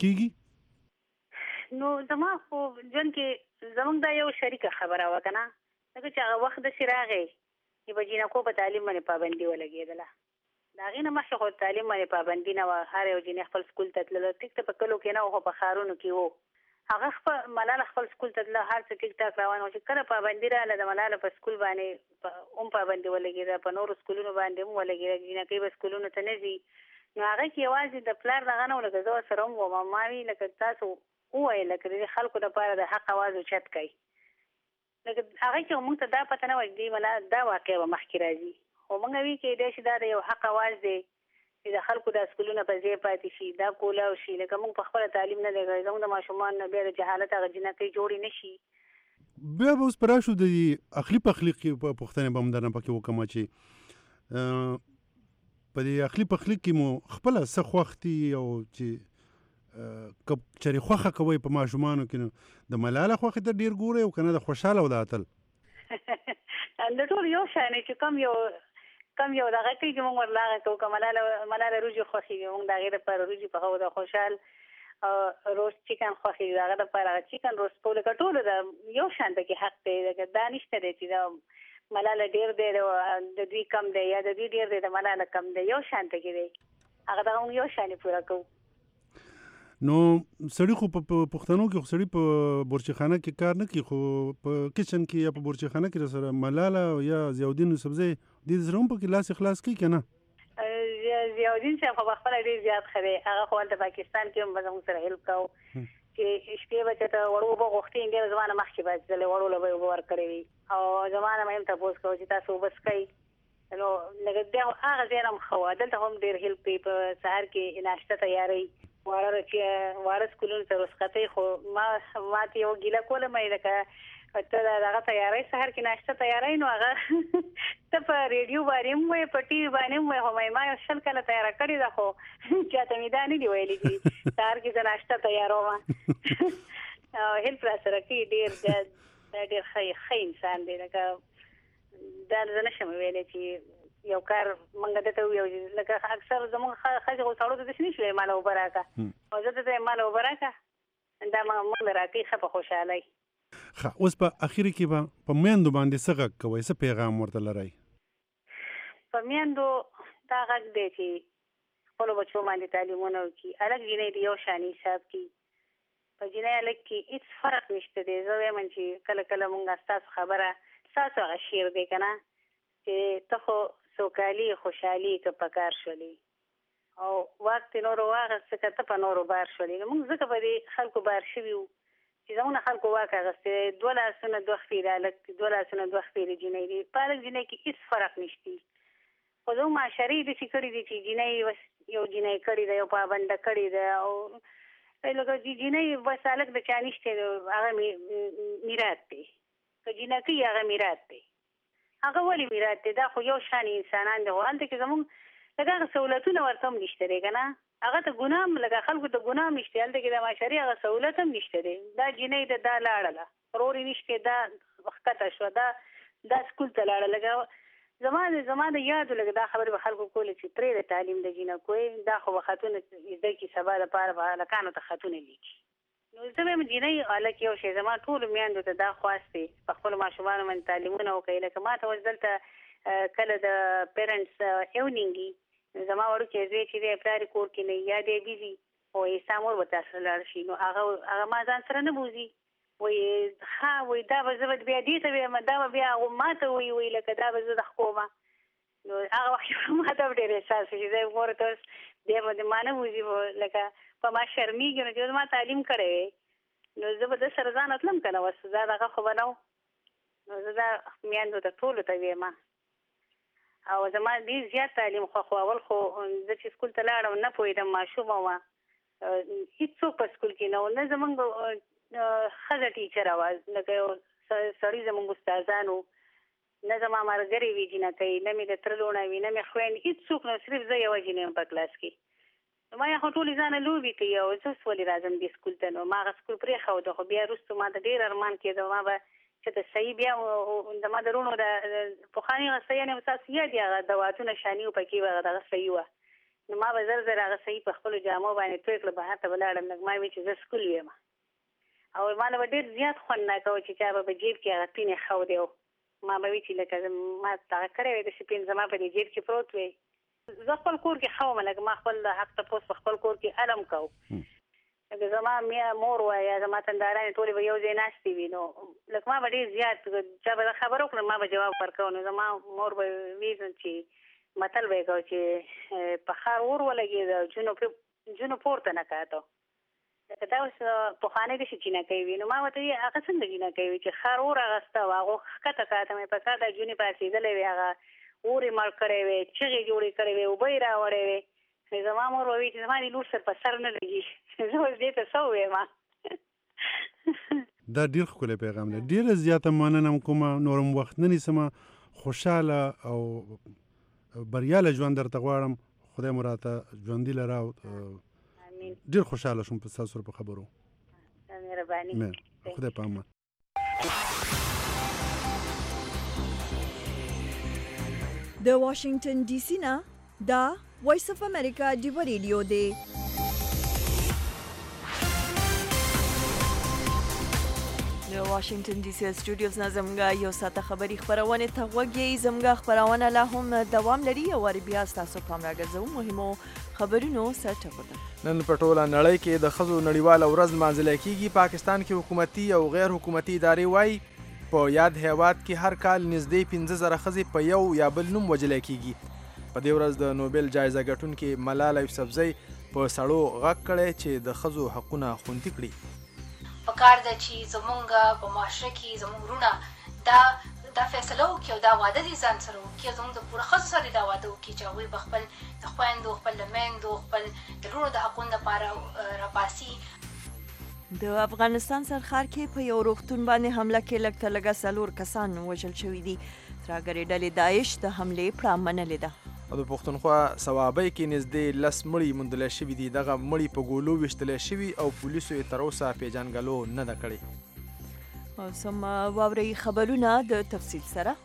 کیږي نو زما خو ژوند کې زموږ دا یو شریکه خبره وه که نه ځکه چې هغه وخت داسې راغی چې په جینکو په تعلیم باندې پابندي ولګېدله د هغې نه مخکې خو تعلیم باندې پابندي نه وه هر یو جینۍ خپل سکول ته تلله ټیک ته په کلو کې نه و خو په ښارونو کې و هغه خپل ملاله خپل سکول ته تله هر څه ټیک ټاک روان و چې کله پابندي راغله د ملاله په سکول باندې هم پابندي ولګېده په نورو سکولونو باندې هم ولګېده جینکۍ به سکولونو ته نه ځي نو هغه کې یوازې د پلار دغه نه و لکه زه ورسره هم وم ما وي لکه تاسو ووایل لکه د دې خلکو دپاره د حق اواز اوچت کوي لکه هغه کې موږ ته دا پته نه وه چې دې ملا دا واقع به مخکې راځي خو موږ وي کېدای شي دا د یو حق اواز دی چې د خلکو دا سکولونه په ځای پاتې شي دا کولاو شي لکه موږ په خپله تعلیم نه دی کړی زموږ د ماشومان نه بیا د جهالت هغه جینکۍ جوړې نه شي بیا به اوس په راشو د اخلي پخلي کې پوښتنې به هم درنه پکې وکړم چې په دې اخلي پخلي کې مو خپله څه خوښ دي او چې که چېرې خوښه کوئ په ماشومانو کې نو د ملاله خوښې ته ډېر ګورئ او که نه د خوشحاله او د اتل د ټول یو شان چې کوم یو کم یو دغه کوي چې موږ ورله هغه کوو که ملاله ملاله روجې خوښېږي موږ د هغې دپاره روجې پخوو د خوشحال روست چکن خوښېږي د هغه دپاره هغه چکن روست کوو لکه ټولو د یو شان پکې حق دی لکه دا نشته دی چې د ملاله ډېر دی د دوی کم دی یا د دوی ډېر دی د ملاله کم دی یو شان پکې دی هغه دغه موږ یو شانې پوره کوو نو سړي خو په پښتنو کې خو سړي په بورچخانه کې کار نه کوي خو په کچن کې یا په بورچخانه کې سره ملاله یا ضیاءالدین یوسفزی دې سره هم پکې لاس خلاص کوي که نه ضیاءالدین صاحب خو پخپله ډېر زیات ښه دی هغه خو هلته پاکستان کې هم به زموږ سره هیلپ کوو چې شپې به چېرته وړو اوبه غوښتې بیا به زما نه مخکې به ځلې وړو له به یې اوبه ورکړې وي او زما نه به هم تپوس کوو چې تاسو اوبه څښئ نو لکه بیا هغه ځای نه هم ښه وه دلته هم ډېر هیلپ کوي په سهار کې ناشته تیاروي واړه چې واړه سکولونو ته رسختۍ خو ما ما ته یو ګیله کوله مې لکه ته دغه تیاری سهار کې ناشته تیاری نو هغه ته په ریډیو باندې هم وایې په ټي وي باندې هم وایې خو مې ما یو شل کاله تیاره کړې ده خو چاته مې دا نه دي ویلي چې سهار کې زه ناشته تیاروم او هیلپ راسره کوي ډېر دا ډېر ښه ښه انسان دی لکه دا زه نشم ویلی چې یو کار منګه دته ویو لکه اکثر زموږ ښځې خو سړو ته داسې نه شي ویلی ماله اوبه راکړه او زه ته ماله اوبه راکړه دا موږ له راکوي ښه په خوشحالۍ ښه اوس په اخر کې به په میندو باندې څه غږ کوئ څه پیغام ورته لرئ په میندو دا غږ دی چې خپلو بچو باندې تعلیمونه وکړي هلک جینۍ د یو شان حساب کړي په جینۍ هلک کې هېڅ فرق نشته دی زه وایم چې کله کله مونږ ستاسو خبره ستاسو هغه شعر دی که نه چې ته خو سوکالي خوشحالي که په کار شولې او واک دې نورو واخیسته که ته په نورو بار شولې نو موږ ځکه په دې خلکو بار شوي وو چې زموږ نه خلکو واک اخیستی دی دوه لاسونه دوه خپې د هلک دي دوه لاسونه دوه خپې د جینۍ دي په هلک جینۍ کې هېڅ فرق نشته خو زموږ معاشرې یې داسې کړي دي چې جینۍ یو جینۍ کړې ده یو پابنده کړې ده او لکه جینۍ بس هلک د چا نشتی هغه میراث دی که جینکۍ هغه میراث دی هغه ولې میراث دی دا خو یو شان انسانان دي خو هلته کې زموږ لکه هغه سهولتونه ورته هم نشته دی که نه هغه ته ګناه هم لکه خلکو ته ګناه هم نشته هلته کې د معاشرې هغه سهولت هم نشته دی دا جینۍ ده دا لاړله ورور یې نشته دا ښکته شوه دا دا سکول ته لاړه لکه زما د زما د یادو لکه دا خبرې به خلکو کولې چې پرېږده تعلیم د جینکو دا خو به خطونه زده کړي سبا دپاره به هلکانو ته خطونه لیکي نو زه وایم جینۍ هلک یو شی زما ټولو میندو ته دا خواست دی په خپلو ماشومانو باندې تعلیمونه وکړئ لکه ما ته اوس دلته کله د پیرنټس ایونینګ وي زما وړوکی زوی چې دی پلار یې کور کې نه یا دی بیزي وایي ستا مور به تا سره لاړ شي نو هغه هغه ما ځان سره نه بوځي وایي ښه وایي دا به زه به بیا دې ته ویم دا به بیا ما ته وایي وایي لکه دا به زه د ښکومه نو هغه وخت ما ته ډېر احساس شي زه مور ته بیا به ما نه وځي لکه په ما شرمېږي نو چې ما تعلیم کړی وی نو زه به د سره ځان تلم که نه وس دا دغه خو به نه و نو زه دا میندو ته ټولو ته ویم او زما ډېر زیات تعلیم خوښول خو زه چې سکول ته لاړم نه پوهېدم ماشومه وه هېڅوک په سکول کې نه و نه زمونږ ښځه ټیچره وه لکه یو سړي زمونږ استادان وو نه زما ملګرې وي جینکۍ نه مې د تره لوڼه وي نه مې خویندې هېڅوک نه صرف زه یوه جینۍ یم په کلاس کې نو ما یې خو ټولې ځانه لوبې کوي او زه اوس ولې راځم دې سکول ته نو ما هغه سکول پرېښوده خو بیا وروستو ما ته ډېر ارمان کېده ما به چې ته صحیح بیا د ما د وروڼو د پخواني هغه صحیح یعنې ستاسو یاد یې هغه دواتونه شاني وو پکې وه هغه دغه صحیح وه نو ما به زر زر هغه صحیح په خپلو جامو باندې توی کړه بهر ته به لاړم لږ ما ویل چې زه سکول ویم او ما له به ډېر زیات خوند ناکوه چې چا به په جیب کې هغه پین یې ښودی و ما به وي چې لکه ما دغه کړی وی داسې پین زما په دې جیب کې پروت وی زه خپل کور کې ښه وم لکه ما خپل حق تپوس په خپل کور کې علم کوو لکه زما مور وه یا زما تندارانې ټولې به یو ځای ناستې وي نو لکه ما به ډېر زیات چا به خبره وکړم ما به جواب ورکوه نو زما مور به وي چې متل به یې کوه چې په ښار اور ولګېده جونو پورته نه کاته لکه دا اوس پخوانی داسې جینکۍ وي نو ما ورته ویل هغه څنګه جینکۍ وي چې ښار اور اخیسته وه هغو ښکته کاته مې په سر دا جونې پاڅېدلی وي هغه اور یې مړ کړی وی چغې جوړې کړې وې اوبه یې راوړی وې زما مور به وي چې زما دې لور سر په سر نه لګي زه اوس دې ته څه ووایم دا ډېر ښکلی پیغام دی ډېره زیاته مننه کومه نورم وخت نه نیسمه خوشحاله او بریاله ژوند درته غواړم خدای مو راته ژوندي لره ډېر خوشحاله شوم په ستاسو سره په خبرو مهرباني خدای په امان د واشنگټن ډي سي نه دا وایس اف امریکا ډیو ریډیو دی د واشنگټن ډي سي سټوډیوز نه زموږ یو ساعته خبري خبرونه ته غوږی زموږ خبرونه لا هم دوام لري او بیا تاسو پام راګرځو مهمو خبرونو سرټکو نن په ټوله نړۍ کې د ښځو نړیواله ورځ لمانځل کیږي پاکستان کې حکومتي او غیر حکومتي ادارې وایي په یاد هیواد کې هر کال نږدې پنځه زره ښځې په یو یا بل نوم وژل کیږي په دې ورځ د نوبل جایزه ګټونکې ملاله یوسفزۍ په سړو غږ کړی چې د ښځو حقونه خوندي کړي پکار ده چې زمونږ په معاشره کې زمونږ وروڼه دا دا فیصله وکړي او دا واده دې ځان سره وکړي زموږ د پوره ښځو سره دا واده وکړي چې هغوی به خپل د خویندو خپل د میندو خپل د وروڼو د حقونو دپاره راپاسي د افغانستان سرخار کې په یو روغتون باندې حمله کې لږ تر لږه څلور کسان وژل شوي دي ترهګرې ډلې داعش د حملې پړه منلې ده او د پښتونخوا صوابۍ کې نږدې لس مړي موندلی شوي دي دغه مړي په ګولو ویشتلی شوي او پولیسو یې تر اوسه پیژنګلو نه ده کړې او سم واورئ خبرونه د تفصیل سره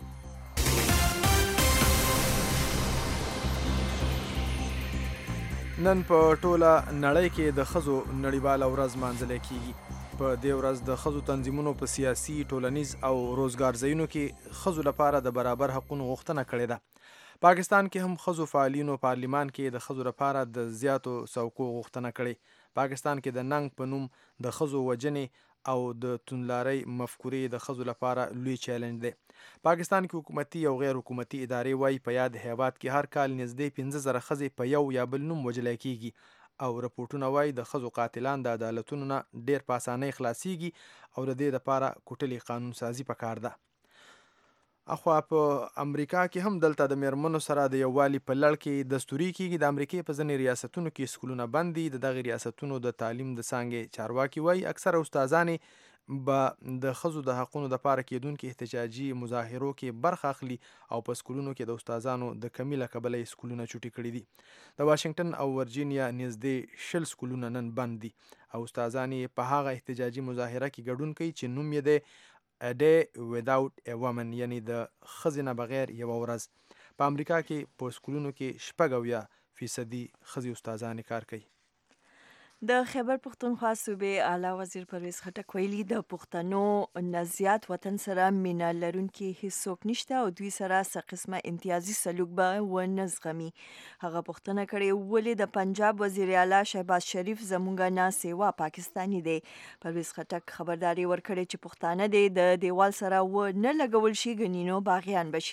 نن په ټوله نړۍ کې د ښځو نړیواله ورځ لمانځل کیږي په دې ورځ د ښځو تنظیمونو په سیاسي ټولنیز او روزګار ځایونو کې ښځو لپاره د برابر حقونو غوښتنه کړې ده پاکستان کې هم ښځو فعالینو پارلیمان کې د ښځو لپاره د زیاتو څوکو غوښتنه کړې پاکستان کې د ننګ په نوم د ښځو وژنې او د توندلارۍ مفکورې د ښځو لپاره لوی چیلنج دی پاکستان کې حکومتي او غیر حکومتي ادارې وایي په یاد هیواد کې هر کال نږدې پنځه زره ښځې په یو یا بل نوم وژلی کیږي او رپورټونه وایي د ښځو قاتلان د عدالتونو نه ډېر په اسانۍ خلاصیږي او د دې لپاره کوټلې قانون سازي پکار ده اخوا په امریکا کې هم دلته د میرمنو سره د یووالي په لړ کې دستوري کیږي د امریکې په ځینې ریاستونو کې سکولونه بند دي د دغې ریاستونو د تعلیم د څانګې چارواکي وایي اکثره استادانې به د ښځو د حقونو دپاره کیدونکې احتجاجي مظاهرو کې برخه اخلي او په سکولونو کې د استادانو د کمي له کبله یې سکولونه چوټي کړي دي د واشنګټن او ورجینیا نږدې شل سکولونه نن بند دي او استادانې په هغه احتجاجي مظاهره کې ګډون کوي چې نوم یې دی A day without a woman یعنی د ښځې نه بغیر یوه ورځ په امریکا کې په سکولونو کې شپږ اویا فیصدي ښځې استادانې کار کوي د خیبر پښتونخوا صوبې اعلی وزیر پرویز خټک ویلي د پښتنو نه زیات وطن سره مینه لرونکي هیڅوک نشته او دوی سره څه قسمه امتیازي سلوک به ونه زغمي هغه پوښتنه کړې ولې د پنجاب وزیر اعلی شهباز شریف زموږ نه سیوا پاکستاني دی پرویز خټک خبرداري ورکړې چې پښتانه دې د دیوال سره و نه لګول شي ګنینو باغیان بشي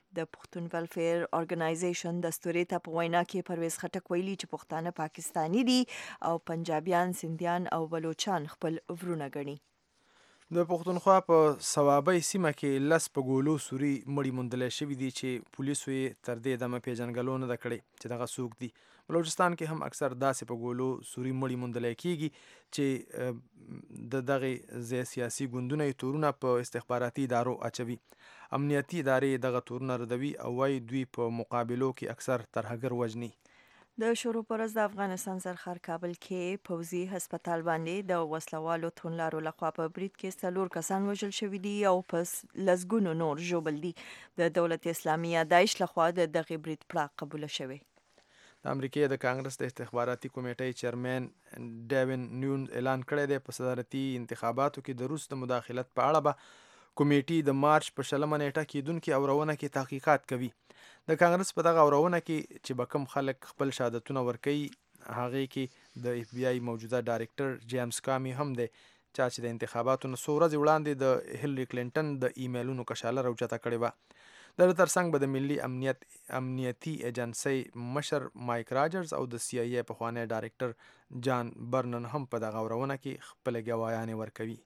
د پښتون ویلفیر ارګنایزیشن د ستوري ته په وینا کې پرویز خټک ویلي چې پښتانه پاکستانی دي او پنجابیان، سندیان او بلوچان خپل ورونه ګڼي. د پښتونخوا په صوابۍ سیمه کې لس په ګولو سوري مړي موندلی شوي دي چې پولیسو یې تر دې دمه پیژنګلو نه ده کړې چې دغه څوک دي. بلوچستان کې هم اکثر داسې په ګولو سوري مړي موندلی کېږي چې د دغې ځای سیاسي ګوندونه یې تورونه په استخباراتي ادارو اچوي. امنیتي ادارې دغه تورونه ردوي او وایي دوی په مقابلو کې اکثر ترهګر وژني. د شروع پرز د افغانستان سرخر کابل کې پوځي هسپتال باندې د وسلوالو توندلارو لخوا په برید کې څلور کسان وژل شوي دي او پس لسګونو نور ژوبل دي. د دولت اسلامي داعش لخوا د دغه برید پړه قبوله شوې. د امریکې د کانګرس د استخباراتي کمیټې چیرمن ډیوین نیون اعلان کړی دی په صدارتي انتخاباتو کې د روس د مداخلت په اړه به کمیټې د مارچ په شلمه نیټه کېدونکې اورونه کې تحقیقات کوي. د کانګرس په دغه اورونه کې چې به کوم خلک خپل شهادتونه ورکوي هغې کې د اف بی آی موجوده ډایرکټر جیمز کامي هم دی چا چې د انتخاباتو نه څو ورځې وړاندې د هیلري کلینټن د ایمیلونو کشاله راوچته کړې وه. د ده ترڅنګ به د ملي امنیت امنیتي ایجنسۍ مشر مایک راجرز او د سی آی ای پخوانی ډایرکټر جان برنن هم په دغه اورونه کې خپلې ګوایانې ورکوي.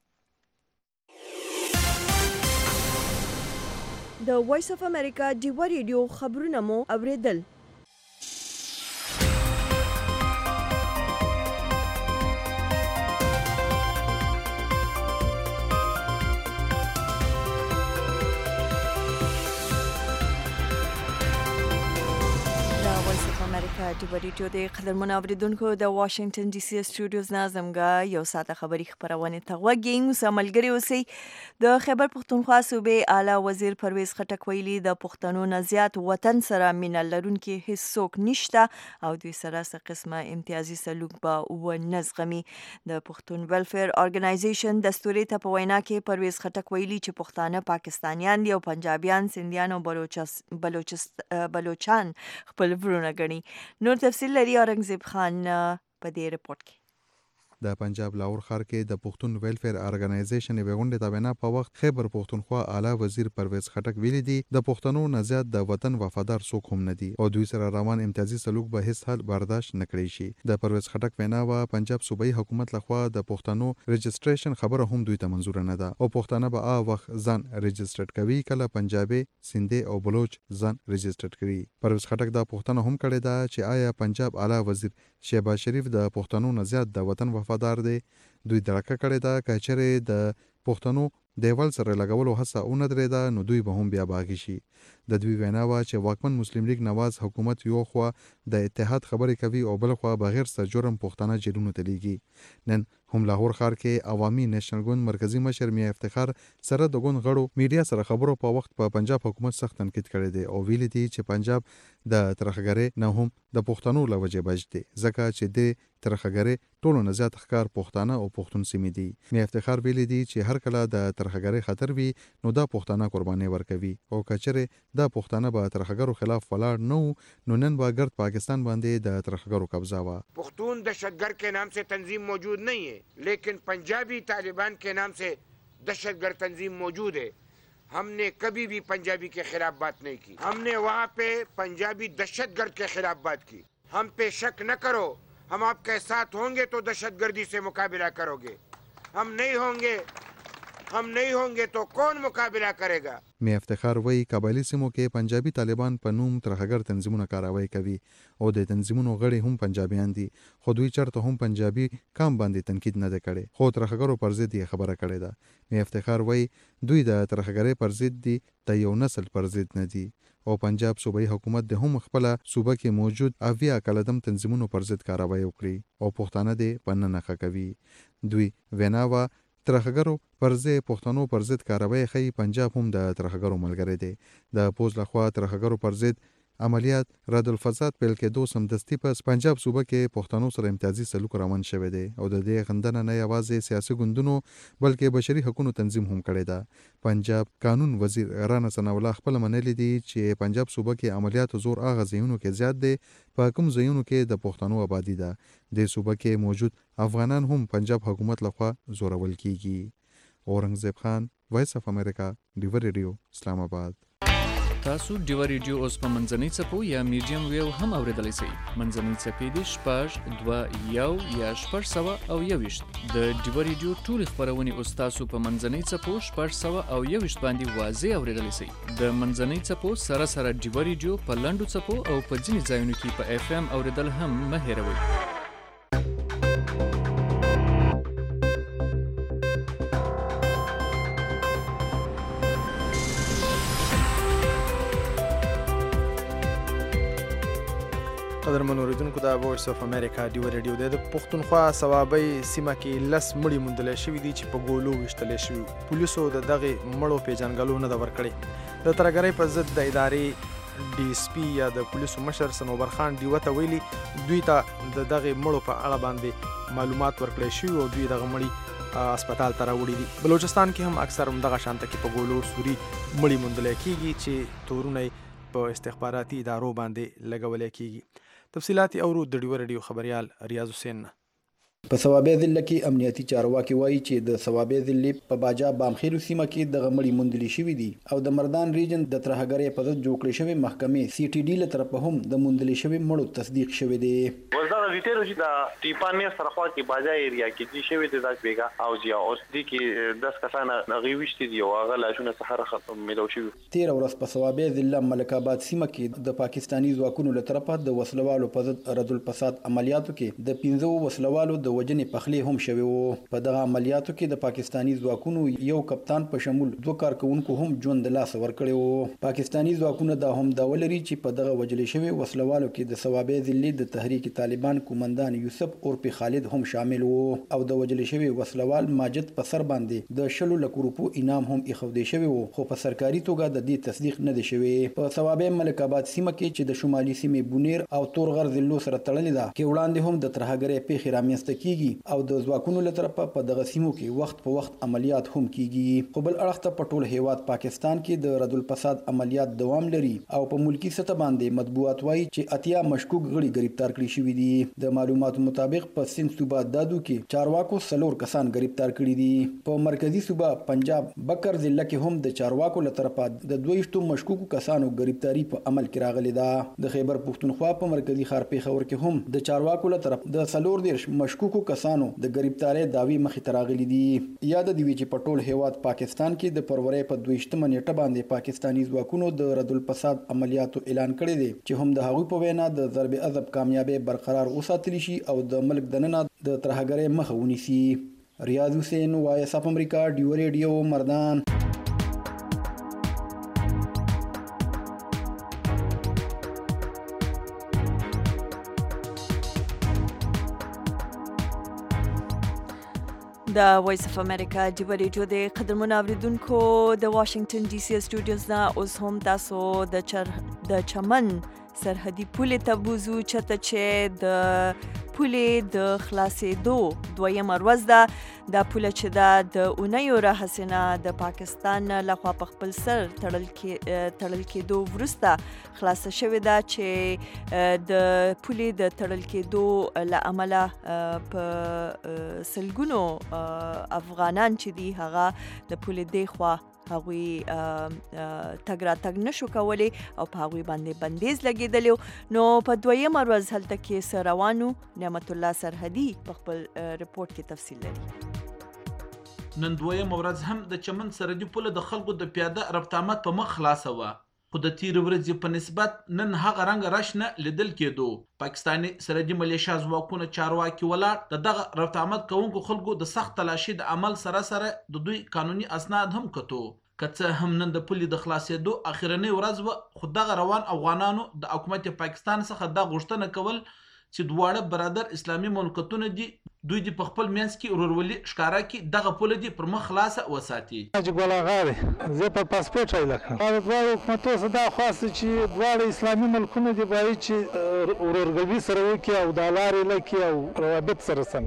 د وایس اف امریکا ډیوا ریډیو خبرونه مو اوریدل. امریکا ډیوا ریډیو د قدرمنو اوریدونکو د واشنگټن ډي سي سټوډیوز نه زموږ یو ساعته خبري خبرونه ته غوږی اوسه ملګری اوسئ. د خیبر پښتونخوا صوبې اعلی وزیر پرویز خټک ویلي د پښتنو نه زیات وطن سره مینه لرونکي هیڅوک نشته او دوی سره څه قسمه امتیازي سلوک به ونه زغمي. د پښتون ویلفیر ارګنایزیشن د ستوري ته په وینا کې پرویز خټک ویلي چې پښتانه پاکستانیان دي او پنجابیان، سندیان او بلوچان خپل ورونه ګڼي. نور تفصیل لري اورنګزیب خان په دې رپورت کې. د پنجاب لاهور ښار کې د پښتون ویلفیر ارګنایزیشن یوې غونډې ته وینا په وخت خیبر پښتونخوا اعلی وزیر پرویز خټک ویلي دي د پښتنو نه زیات د وطن وفادار څوک هم نه دي او دوی سره روان امتیازي سلوک به هیڅ حال برداشت نه کړی شي. د پرویز خټک وینا وا پنجاب صوبایي حکومت لخوا د پښتنو رجسټریشن خبره هم دوی ته منظور نه ده او پښتانه به آ وخت ځان رجسټرډ کوي کله پنجابي، سندي او بلوچ ځان رجسټرډ کړي. پرویز خټک دا پوښتنه هم کړې ده چې آیا پنجاب اعلی وزیر شهباز شریف د پښتنو نه زیات د وطن وفادار دی؟ دوی درکه کړې ده که چېرې د پښتنو دیوال سره لګولو هڅه ونه درېده نو دوی به هم بیا باغي شي. د دوی وینا وه چې واکمن مسلم لیگ نواز حکومت یو خوا د اتحاد خبرې کوي او بل خوا بغیر څه جرم پښتانه جیلونو ته لیږي. نن هم لاهور ښار کې عوامي نیشنل ګوند مرکزی مشر میاں افتخار سره د ګوند غړو میډیا سره خبرو په وخت په پنجاب حکومت سخت تنقید کړی دی او ویلي دي چې پنجاب د ترهګرۍ نه هم د پښتنو له وجې بچ دی ځکه چې د ترهګرۍ ټولو نه زیات ښکار پښتانه او پښتون سیمې دي. میاں افتخار ویلي دي چې هر کله د ترهګرۍ خطر وي نو دا پښتانه قرباني ورکوي او که چېرې دا پښتانه به ترهګرو خلاف ولاړ نه وو نو نن به ګرد پاکستان باندې د ترهګرو قبضه وه. پختون दहशतगर्द के नाम से तंजीम मौजूद नहीं है लेकिन पंजाबी तालिबान के नाम से दहशतगर्द तंजीम मौजूद है. हमने कभी भी पंजाबी के खिलाफ बात नहीं की. हमने वहाँ पे पंजाबी दहशतगर्द के खिलाफ बात की. हम पे शक न करो, हम आपके साथ होंगे तो दहशतगर्दी से मुकाबला करोगे, हम नहीं होंगे हम नहीं होंगे तो कौन मुकाबला करेगा. میاں افتخار وایي قبایلي سیمو کې پنجابي طالبان په نوم ترهګر تنظیمونه کاروایی کوي او د تنظیمونو غړي هم پنجابیان دي خو دوی چرته هم پنجابي کام باندې تنقید نه ده کړی خو ترهګرو پر ضد یې خبره کړې ده. میاں افتخار وایي دوی د ترهګرۍ پر ضد دي د یو نسل پر ضد نه دي او پنجاب صوبایي حکومت د هم خپله صوبه کې موجود اویا کلدم تنظیمونو پر ضد کاروایی وکړي او پښتانه دې په نه نښه کوي. دوی وینا وه ترهګرو پر ضد پښتنو پر ضد کاروایی ښیي پنجاب هم د ترهګرو ملګری دی. د پوځ لخوا ترهګرو پر ضد عملیات رد الفساد پیل کېدو سمدستي پس پنجاب صوبه کې پښتنو سره امتیازي سلوک روان شوی دی او د دې غندنه نه یوازې سیاسي ګوندونو بلکې بشري حقوقو تنظیم هم کړی ده. پنجاب قانون وزیر رانا ثناء الله خپل منلي دي چې پنجاب صوبه کې عملیات زور هغه ځایونو کې زیات دی په کوم ځایونو کې د پښتنو آبادي ده. د صوبه کې موجود افغانان هم پنجاب حکومت لخوا زورول کیږي. اورنګزیب خان، وایس اف امریکا، ډیوا ریډیو، اسلام آباد. تاسو ډیوا ریډیو اوس په منځنۍ څپو یا میډیم ویو هم اوریدلی شئ. منځنۍ څپې دي شپږ دوه یو یا شپږ سوه او یوویشت. د ډیوا ریډیو ټولې خپرونې اوس تاسو په منځنۍ څپو شپږ سوه او یوویشت باندې واضح اوریدلی شئ. د منځنۍ څپو سره سره ډیوا ریډیو په لنډو څپو او په ځینې ځایونو کې په اف ام اوریدل هم مه هیروئ. قدرمن اوریدونکو د وایس اف امریکا ډیوا ریډیو د پښتونخوا صوابۍ سیمه کې لس مړي موندلی شوي دي چې په ګولو ویشتلی شوي. پولیسو د دغې مړو پیژنګلو نه ده ورکړې. د ترهګرۍ په ضد د ادارې ډي اس پي یا د پولیسو مشر صنوبر خان ډیوه ته ویلي دوی ته د دغې مړو په اړه باندې معلومات ورکړی شوي او دوی دغه مړي اسپتال ته راوړي دي. بلوچستان کې هم اکثر همدغه شانته کې په ګولو سوري مړي موندلی کېږي چې تورونه یې په استخباراتي ادارو باندې لګولی کېږي. تفصیلات اورو د ډیوا ریډیو خبريال ریاض حسین. په ثوابې ضلع کې امنیتي چارواکي وایي چې د ثوابې ضلع په باجا بامخیلو سیمه کې د مړي موندلي شوي دي او د مردان ریجن د ترهګرۍ په ضد جوړ کړې شوې محکمې سی ټي ډي له طرفه هم د موندلي شوي مړو تصدیق شوی دی. وزدا ریټیل چې د ټیپان مې سره خوا کې باجا ایریا کې چې شوی دی داس بیگا او جیا اوس دي کې داس کسانه غوښتي دی او هغه لاشونه سحر ختم ملو شوی. تیر ورځ په ثوابې ضلع ملک آباد سیمه کې د پاکستانی ځواکونو له طرفه د وسلوالو په ضد رد الفساد عملیاتو کې د پنځو وسلوالو د وجنې پخلي هم شوی وو. په دغه عملیاتو کې د پاکستانی ځواکونو یو کپتان په شمول دوه کارکونکو هم ژوند د لاسه ورکړی وو. پاکستانی ځواکونه دا هم دعوه لري چې په دغه وجلې شوي وسلوالو کې د ثوابې ضلع د تحریک طالبان کومندان یوسف اورپی خالد هم شامل وو او د وجلې شوي وسلوال ماجد په سر باندې د شلو لکو روپو انعام هم ایښودی شوی وو خو په سرکاري توګه د دې تصدیق نه دی شوی. په ثوابې ملک آباد سیمه کې چې د شمالي سیمې بونیر او تورغر ضلعو سره تړلې ده کې وړاندې هم د ترهګرۍ پیښې رامنځته کیږي او د ځواکونو له طرفه په دغه سیمو کې وخت په وخت عملیات هم کیږي. خو بل اړخ ته په ټول هیواد پاکستان کې د رد الفساد عملیات دوام لري او په ملکی سطح باندې مطبوعات وایي چې اتیا مشکوک غړي گرفتار کړي شوي دي. د معلوماتو مطابق په سند صوبه دادو کې چارواکو څلور کسان گرفتار کړي دي. په مرکزی صوبه پنجاب بکر ضلع کې هم د چارواکو له طرفه د دویشتو مشکوکو کسانو گرفتاری په عمل کې راغلي ده. د خیبر پښتونخوا په مرکزی ښار پیښور کې هم د چارواکو له طرف د څلور دیرش مشکوکو کسانو د گرفتاری داوی مخې ته راغلي دي. یاد دی چې په ټول هیواد پاکستان کې د فروری په دویشتمه نیټه باندې پاکستانی ځواکونو د رد الفساد عملیاتو اعلان کړی دی چې هم د هغوی په وینا د ضرب عضب کامیابی برقرار وساتلی شي او د ملک دننه د ترهګرۍ مخه ونیسي. ریاض حسین وایس اف امریکا ډیوا ریډیو مردان. د وایس اف امریکا ډیوا ریډیو د قدرمنو اوریدونکو د واشنگټن ډي سي سټوډیوز نه اوس هم تاسو د چر د چمن سرحدي پولې ته بوزو چته چې د پولې د خلاصېدو دویمه ورځ ده. دا پوله چې ده د اونیو راهیسې نه د پاکستان لخوا په خپل سر تړل کېدو وروسته خلاصه شوې ده چې د پولې د تړل کېدو له امله په سلګونو افغانان چې دي هغه د پولې دې خوا هغوی تګ راتګ نشو کولی او په هغوی باندې بندیز لګېدلی. نو په دویمه ورځ هلته کې څه روانو نعمت الله سرحدي په خپل رپورټ کې تفصیل لري. نن دویمه ورځ هم د چمن سرحدي پوله د خلکو د پیاده رفت آمد په مخ خلاصه وه خو د تیرې ورځې په نسبت نن هغه رنګ رش نه لیدل کېدو. پاکستاني سرحدي ملیشیا ځواکونه چارواکي ولاړ د دغه رفت آمد کوونکو خلکو د سخت تلاشي د عمل سره سره د دوی قانوني اسناد هم کتو. که څه هم نن د پولې د خلاصېدو اخرنۍ ورځ وه خو دغه روان افغانانو د حکومت پاکستان څخه دا غوښتنه کول چې دواړه برادر اسلامي مملکتونه دي دوی دې په خپل منځ کې ورورولي ښکاره کړي دغه پوله دې پر مخ خلاصه وساتي. حاجي ګل اغا دی زه په پاسپورټ ایله کړم. د دواړو حکومتونو څخه دا خواسته چې دواړه اسلامي ملکونه دې باید چې ورورګلوي سره وکړي او دا لارې لکړي او روابط سره سم کړي.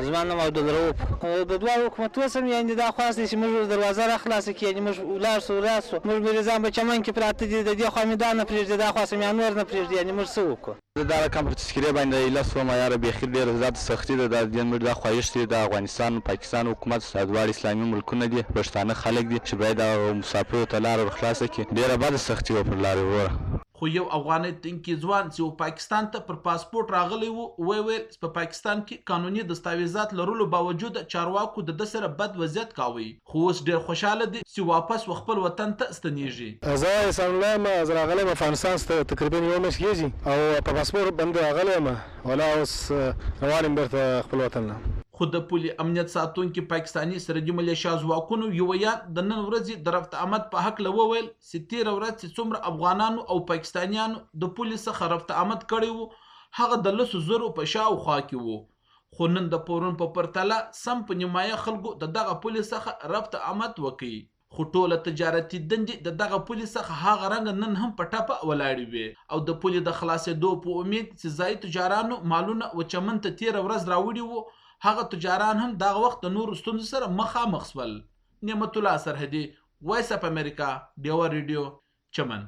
زما نوم عبدالرؤوف د دواړو حکومتونو سم یعنې دا خواست دی چې موږ دروازه را خلاصه کړي یعنې موږ ولاړ سو ولاړ سو موږ مریضان په چمن کې پراته دي د دې خوا مې دا نه پرېږدي دا خوا سم یا نور نه پرېږدي یعنې موږ څه وکړو زه دا رقم پر تذکیرې باندې ایله سوم یاره بیخي ډېره زیاته سختي ده دا دین موږ دا خوایښت دی د افغانستان پاکستان حکومت دا دواړه اسلامي ملکونه دي پښتانه خلک دي چې باید د مسافرو ته لاره ور خلاصه کړي ډېره بده سختي وه پر لارې وروره خو یو افغاني تنکي ځوان چې و پاکستان ته پر پاسپورت راغلی و وی ویل په پاکستان کې قانوني دستاویزات لرلو باوجود چارواکو د ده سره بد وضعیت کاوه خو اوس ډېر خوشحاله دي چې واپس و خپل وطن ته ستنیږي زه احسان الله یم زه راغلی یم افغانستان ته تقریبا یوه میاشت کېږي او په پاسپورت باندې راغلی یم ولا اوس روان یم بېرته خپل وطن ته خو د پولي امنیت ساتونکي پاکستاني سرحدي ملیشیا ځواکونو یو ویان د نن ورځې د رفت آمد په هکله وویل چې تېره ورځ چې څومره افغانانو او پاکستانیانو د پولي څخه رفت آمد کړی و هغه د لسو زرو په شاوخوا کې و خو نن د پرون په پرتله سم په نیمایه خلکو د دغه پولي څخه رفت آمد وکړي خو ټوله تجارتي دندې د دغه پولي څخه هغه رنګه نن هم په ټپه ولاړې وې او د پولي د خلاصېدو په امید چې ځایي تجارانو مالونه و چمن ته تېره ورځ راوړي وو هغه تجاران هم دغه وخت د نورو ستونزو سره مخامخ شول نعمت الله سرحدي وایس اف امریکا ډیوا ریډیو چمن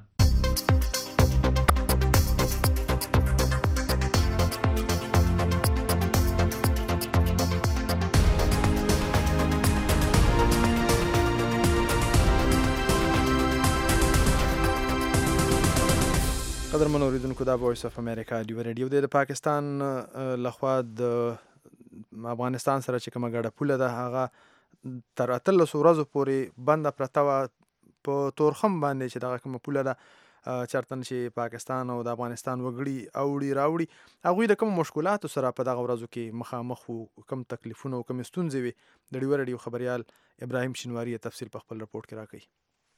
قدرمن اوریدونکو دا وایس اف امریکا ډیوا ریډیو دی د پاکستان لخوا د افغانستان سره چې کومه ګډه پوله ده هغه تر اتلسو ورځو پورې بنده پرته وه په تورخم باندې چې دغه کومه پوله ده چېرته چې پاکستان او د افغانستان وګړي اوړي راوړي هغوی د کومو مشکلاتو سره په دغه ورځو کې مخامخ وو کوم تکلیفونه او کومې ستونزې وې د ډیوا ریډیو خبریال ابراهیم شینواري تفصیل په خپل رپورټ کې راکوي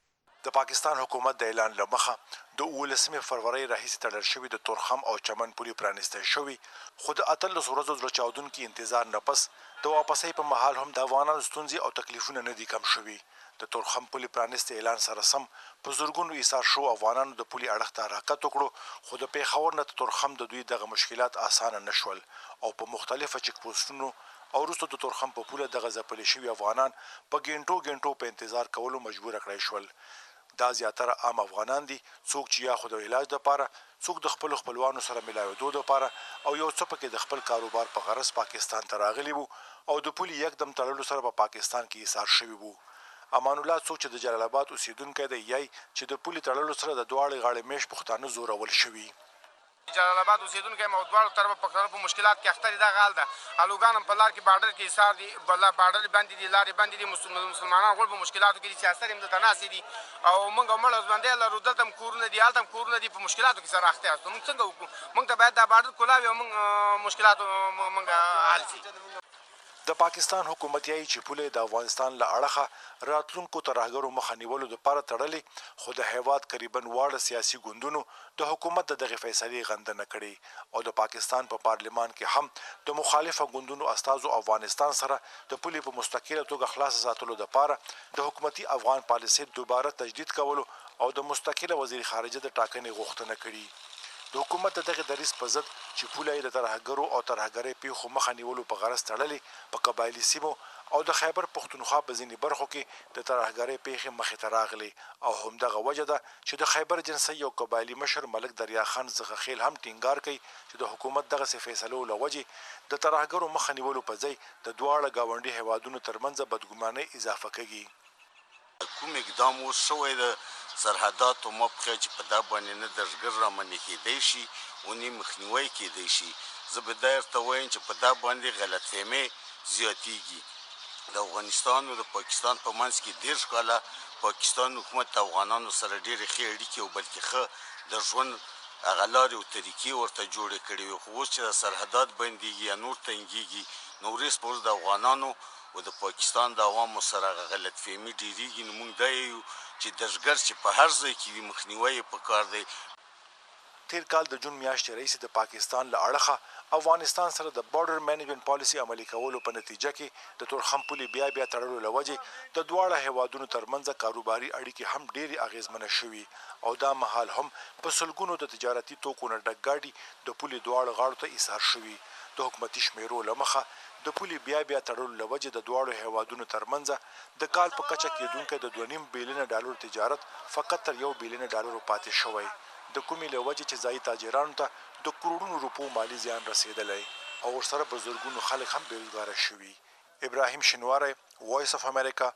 د پاکستان حکومت د اعلان له مخه د اوولسمې فروری راهیسې تړل شوي د تورخم او چمن پولې پرانیستی شوي خو د اتلسو ورځو زړه چاودونکي انتظار نه پس د واپسۍ په مهال هم د افغانانو ستونزې او تکلیفونه نه دي کم شوي د تورخم پولې پرانیستي اعلان سره سم په زرګونو ایثار شوو افغانانو د پولې اړخ ته حرکت وکړو خو د پېښور نه تورخم د دوی دغه مشکلات اسانه نه شول او په مختلفو چک پوسټونو او وروسته د تورخم په پوله دغه ځپلي شوي افغانان په ګینټو ګینټو په انتظار کولو مجبوره کړی شول دا زیاتره عام افغانان دي څوک چې یا خو د علاج دپاره څوک د خپلو خپلوانو سره ملاوېدو دپاره او یو څه پکې د خپل کاروبار په غرض پاکستان ته راغلي وو او د پولې یکدم تړلو سره په پاکستان کې ایثار شوي وو امان الله څوک چې د جلال آباد اوسیدونکی دی یای چې د پولې تړلو سره د دواړې غاړې میش پښتانه زورول شوي جلال آباد اوسیدونکي مو دواړو طرفه پښتانه په مشکلات کې اخته دي دا حال ده الوګان په لار کې بارډر کې ایثار دي بل بارډر باندې دي لارې باندې دي مسلمانان غول په مشکلاتو کې دي سیاست هم د تناسي دي او موږ مړ باندې لرو دلته کورونه دي الته کورونه دي په مشکلاتو کې سره اخته یاست موږ څنګه وکړو موږ ته باید دا بارډر کولاوي او موږ مشکلاتو موږ حل شي د پاکستان حکومت یې چې پوله د افغانستان له اړخه راتلونکو ترهګرو مخه نیولو لپاره تړلې خو د هیواد قریبا واړه سیاسي ګوندونو د حکومت دغه فیصلې غندنه کړې او د پاکستان په پا پارلمان کې هم د مخالفه ګوندونو استازو افغانستان سره د پولې په مستقله توګه خلاص ساتلو لپاره د حکومتي افغان پالیسي دوباره تجدید کولو او د مستقله وزیر خارجه د ټاکنې غوښتنه کړې د حکومت دغه دریس په ضد چې پوله یې د ترهګرو او ترهګرۍ پیښو مخه نیولو په غرض تړلې په قبایلي سیمو او د خیبر پښتونخوا په ځینې برخو کې د ترهګرۍ پیښې مخې ته راغلي او همدغه وجه ده چې د خیبر جنسي او قبایلي مشر ملک دریا خان زغخیل هم ټینګار کوي چې د حکومت دغه فیصلو له وجې د ترهګرو مخه نیولو په ځای د دواړه گاونډي هیوادونو ترمنځ بدګماني اضافه کوي کوم اقدام وشوی د سرحداتو مبخه چې په دا باندې نه درګر را منې کېدی شي ونې مخنیوی کېدی شي زه به دا درته وایم چې په دا باندې غلطفهمۍ زیاتېږي د افغانستان او د پاکستان په منځ کې دېرش کاله پاکستان حکومت د افغانانو سره ډېرې ښې اړیکې او بلکې ښه د ژوند هغه لارې او طریقې ورته جوړې کړې وي خو اوس چې د سرحدات بندېږي یا نور تنګېږي نو وروسته اوس د افغانانو او د پاکستان د عوامو سره غلطفهمي ډېرېږي نو موږ دا یو چې دهشګر چې په هر ځای کې وي مخنیوی یې پکار دی تیر کال د جون میاشتې راهیسې د پاکستان له اړخه افغانستان سره د بارډر مینجمنټ پالیسي عملي کولو په نتیجه کې د تورخم پولې بیا بیا تړلو له وجې د دواړه هیوادونو ترمنځ کاروباري اړیکې هم ډېرې اغیزمنه شوي او دا مهال هم په سلګونو د تجارتي توکو نه ډک ګاډي د پولې دواړو غاړو ته ایثار شوي د حکومتي شمیرو له مخه د پولي بیا بیا تړلو له وجې د دواړو هیوادونو ترمنځ د کال په کچه کېدونکی د دوه نیم بیلیونه ډالرو تجارت فقط تر یو بیلیونه ډالرو پاتې شوی، د کومې له وجې چې ځایي تاجرانو ته د کروڑونو روپو مالی زیان رسېدلی او ورسره په زرګونو خلک هم بېروزګاره شوي. ابراهیم شینواری، وایس اف امریکا.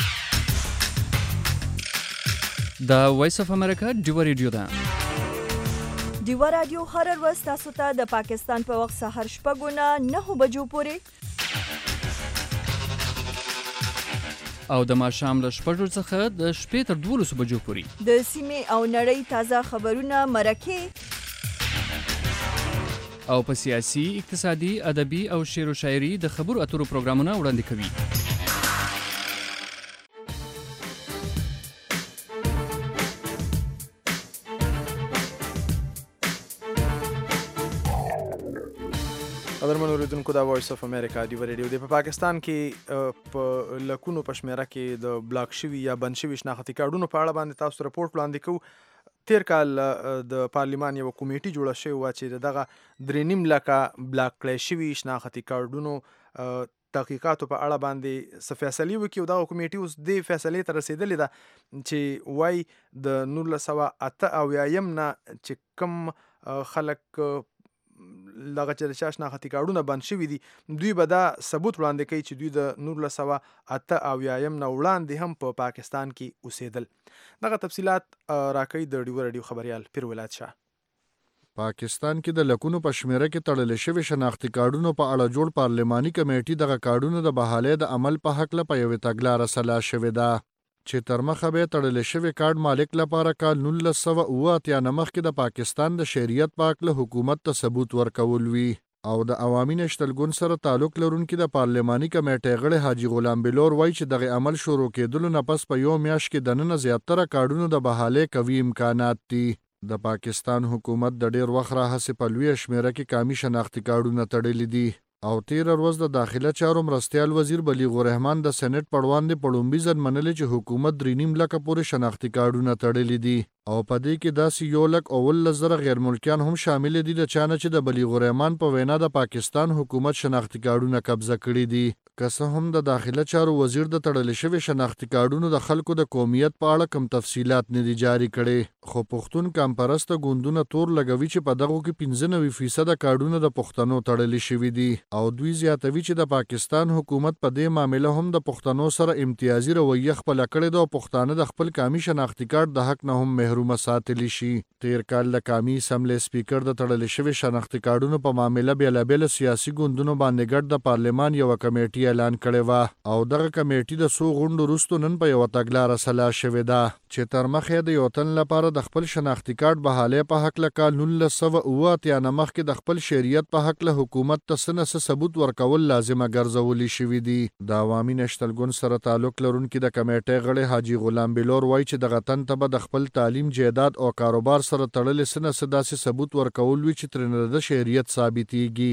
دا وایس اف امریکا ډیوه ریډیو ده. ډیوه راډیو هر ورځ تاسو ته د پاکستان په وخت سهار شپږو نه نهو بجو پورې او د ماښام له شپږو څخه د شپې تر دولسو بجو پورې د سیمې او نړۍ تازه خبرونه، مرکې او په سیاسي، اقتصادي، ادبي او شعر و شاعري د خبرو اترو پروګرامونه وړاندې کوي. قدرمن اوریدونکو، دا وایس اف امریکا ډیوه ریډیو دی. په پاکستان کې په لکونو په شمیره کې د بلاک شوي یا بند شوي شناختي کارډونو په اړه باندې تاسو رپورټ وړاندې کوو. تیر کال د پارلیمان یوه کمیټي جوړه شوې وه چې دغه درې نیم لکه بلاک کړی شوي شناختي کارډونو تحقیقاتو په اړه باندې څه فیصلې وکړي او دغه کمیټي اوس دې فیصلې ته رسېدلې ده چې وایي د نولس سوه اته اویایم نه چې کوم خلک دغه چې د چا شناختي کارډونه بند شوي دي، دوی به دا ثبوت وړاندې کوي چې دوی د نولس سوه اته اویایم نه وړاندې هم په پاکستان کې اوسېدل. دغه تفصیلات راکوي د ډیوه راډیو خبریال پیر ولایت شاه. پاکستان کې د لکونو په شمیره کې تړل شوي شناختي کارډونو په اړه جوړ پارلماني کمیټې دغه کارډونو د بحالۍ د عمل په هکله په یوې تګلاره سلا شوې ده چې تر مخه به تړل شوی کارډ مالک لپاره کال نولس سوه اوه اتیا نه مخکې د پاکستان د شریعت په هکله حکومت ته ثبوت ورکول وي او د عوامي نشتلګون سره تعلق لرونکي د پارلماني کمیټې غړی حاجي غلام بلور وایي چې دغه عمل شروع کېدلو نه پس په یو میاشت کې دننه زیاتره کارډونو د بحالۍ قوي امکانات دي. د پاکستان حکومت د ډیر وخت راهیسې په لویه شمیره کې کامي شناختي کارډونه تړلي دي او تیر ورځ د داخله چارو مرستیال وزیر بلیغ الرحمن د سېنات په وړاندې په لومړي ځل منلې چې حکومت درې نیم لکه پورې شناختي کارډونه تړلي دي او په دې کې داسې یو لک اوولس زره غیر ملکیان هم شامل دي د چا نه چې د بلیغ الرحمن په وینا د پاکستان حکومت شناختي کارډونه قبضه کړي دي. که څه هم د داخله چارو وزیر د تړل شوي شناختي کارډونو د خلکو د قومیت په اړه کم تفصیلات نه دي جاری کړي، خو پښتون کمپرسته ګوندونه تور لګوي چې په دغو کې پنځه نوي فیصده کارډونه د پښتنو تړلي شوي دي او دوی زیاتوي چې د پاکستان حکومت په دې معامله هم د پښتنو سره امتیازي رویه خپله کړې ده او پښتانه د خپل قامي شناختي کارډ د حق نه هم محرومه ساتلی شي. تیر کال د قامي اسمبلې سپیکر د تړل شوي شناختي کارډونو په معامله بېلابېلو سیاسي ګوندونو باندې ګډ د پارلمان یوه کمیټې اعلان کړی وه او دغه کمیټې د څو غونډو وروسته نن په یوه تګلاره سلا شوې ده چې تر مخه د یو تن لپاره د خپل شناختي کارډ بحالۍ په هکله کال نولس سوه اوه اتیا نه مخکې د خپل شریعت په هکله حکومت ته څه نه څه ثبوت ورکول لازمه ګرځولي شوي دي. د عوامي نشتلګون سره تعلق لرونکي د کمیټې غړی حاجي غلام بلور وایي چې دغه تن ته به د خپل تعلیم، جایداد او کاروبار سره تړلې څه نه څه داسې ثبوت ورکول وي چې ترېنه د شریعت ثابتېږي.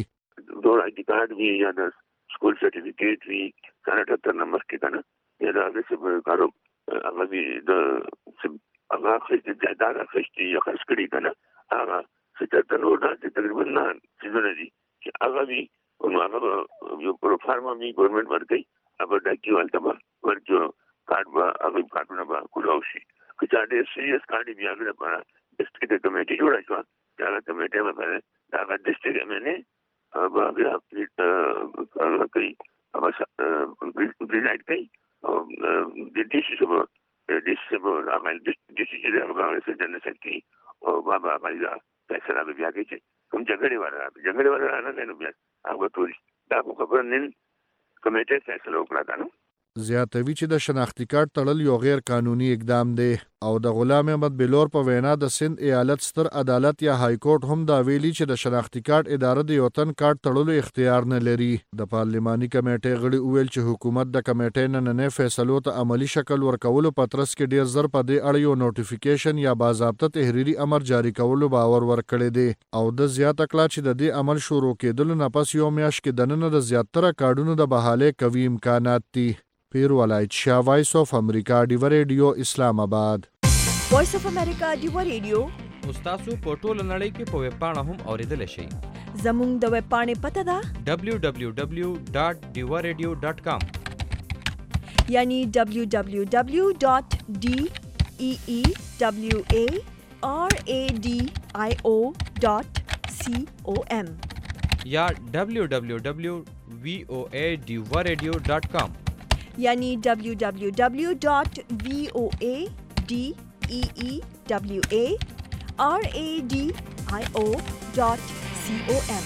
स्कूल सर्टिफिकेट भी कनाडा तक नंबर के कना ये आगे से कारो आगे भी द आगे खर्च ज्यादा खर्च या खर्च करी कना आगे से तनो ना तकरीबन ना चीजों ने दी कि आगे भी उन आगे जो प्रो फार्मा में गवर्नमेंट वर्क गई अब डाकी वाला तब वर्क जो कार्ड बा आगे कार्ड ना बा कुलाउशी कुछ आधे सीरियस कार्ड भी आगे बा डिस्ट्रिक्ट कमेटी जोड़ा जो जाना कमेटी में पहले आगे डिस्ट्रिक्ट में ने अब अगर आप कहीं प्रिजाइड कहीं डिस्ट्रिक्ट डिस्ट्रिक्ट हमारे डिस्ट्रिक्ट हमारे से जनरल सेक्रेटरी और बाबा हमारी फैसला भी आगे चे हम झगड़े वाला झगड़े वाला आना नहीं ना आपको टूरिस्ट आपको खबर नहीं कमेटी फैसला उकड़ा था ना زیاتوي چې د شناختي کارت تړل یو غیر قانوني اقدام دی او د غلام احمد بلور په وینا د سند ایالت ستر عدالت یا های کورټ هم دا ویلي چې د شناختي کارت اداره د یو تن کارت تړلو اختیار نه لري. د پارلماني کمیټې غړي وویل چې حکومت د کمیټې نننۍ فیصلو ته عملی شکل ورکولو په ترڅ کې ډیر زر په دې اړه یو نوټیفیکیشن یا باضابطه تحریري امر جاری کولو باور ورکړی دی او د زیاته کړه چې د دې عمل شروع کېدلو نه پس یو میاشت کې دننه د زیاتره کارډونو د بحالۍ قوي امکانات دي. پیر ولایت شاه، وایس اف امریکا ډیوه ریډیو، اسلام آباد. وایس اف امریکا ډیوه ریډیو تاسو په ټوله نړۍ کې په ویب پاڼه هم اوریدلی شئ. زموږ د ویب پاڼې پته ده دبلیو دبلیو دبلیو ډاټ ډیوا ریډیو ډاټ کام یعنی دبلیو دبلیو دبلیو ډاټ ډي ای ای دبلیو ای آر ای ډي آی او ډاټ سی او ایم یا دبلیو دبلیو دبلیو وی او ای ډیوا ریډیو ډاټ کام یعنی دبلیو دبلیو دبلیو ډاټ وی او ای ډي ای ای دبلیو ای آر ای ډي آی او ډاټ سی او ایم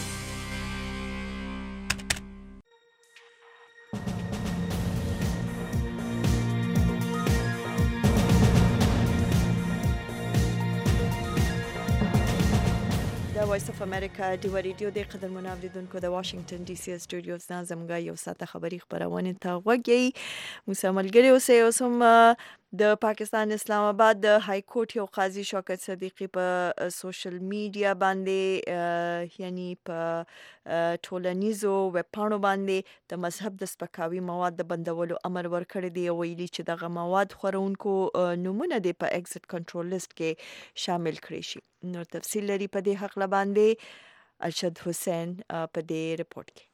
وایس اف امریکا ډیوا ریډیو د قدرمنو اوریدونکو د واشنگټن ډي سي سټوډیوز نه زموږ یو ساعته خبري خبرونه ته وګي موسی ملګری اوسې اوس هم د پاکستان اسلام آباد د های کورټ یو قاضي شوکت صدیقی په سوشل میډیا باندې یعنی په ټولنیزو ویب پاڼو باندې د مذهب د سپکاوي مواد د بندولو امر ورکړی دی ویلي چې دغه مواد خورونکو نمونه د په ایگزټ کنټرول لیست کې شامل کړي شي نو تفصیل لري په دې حق باندې ارشد حسین په دې رپورت کې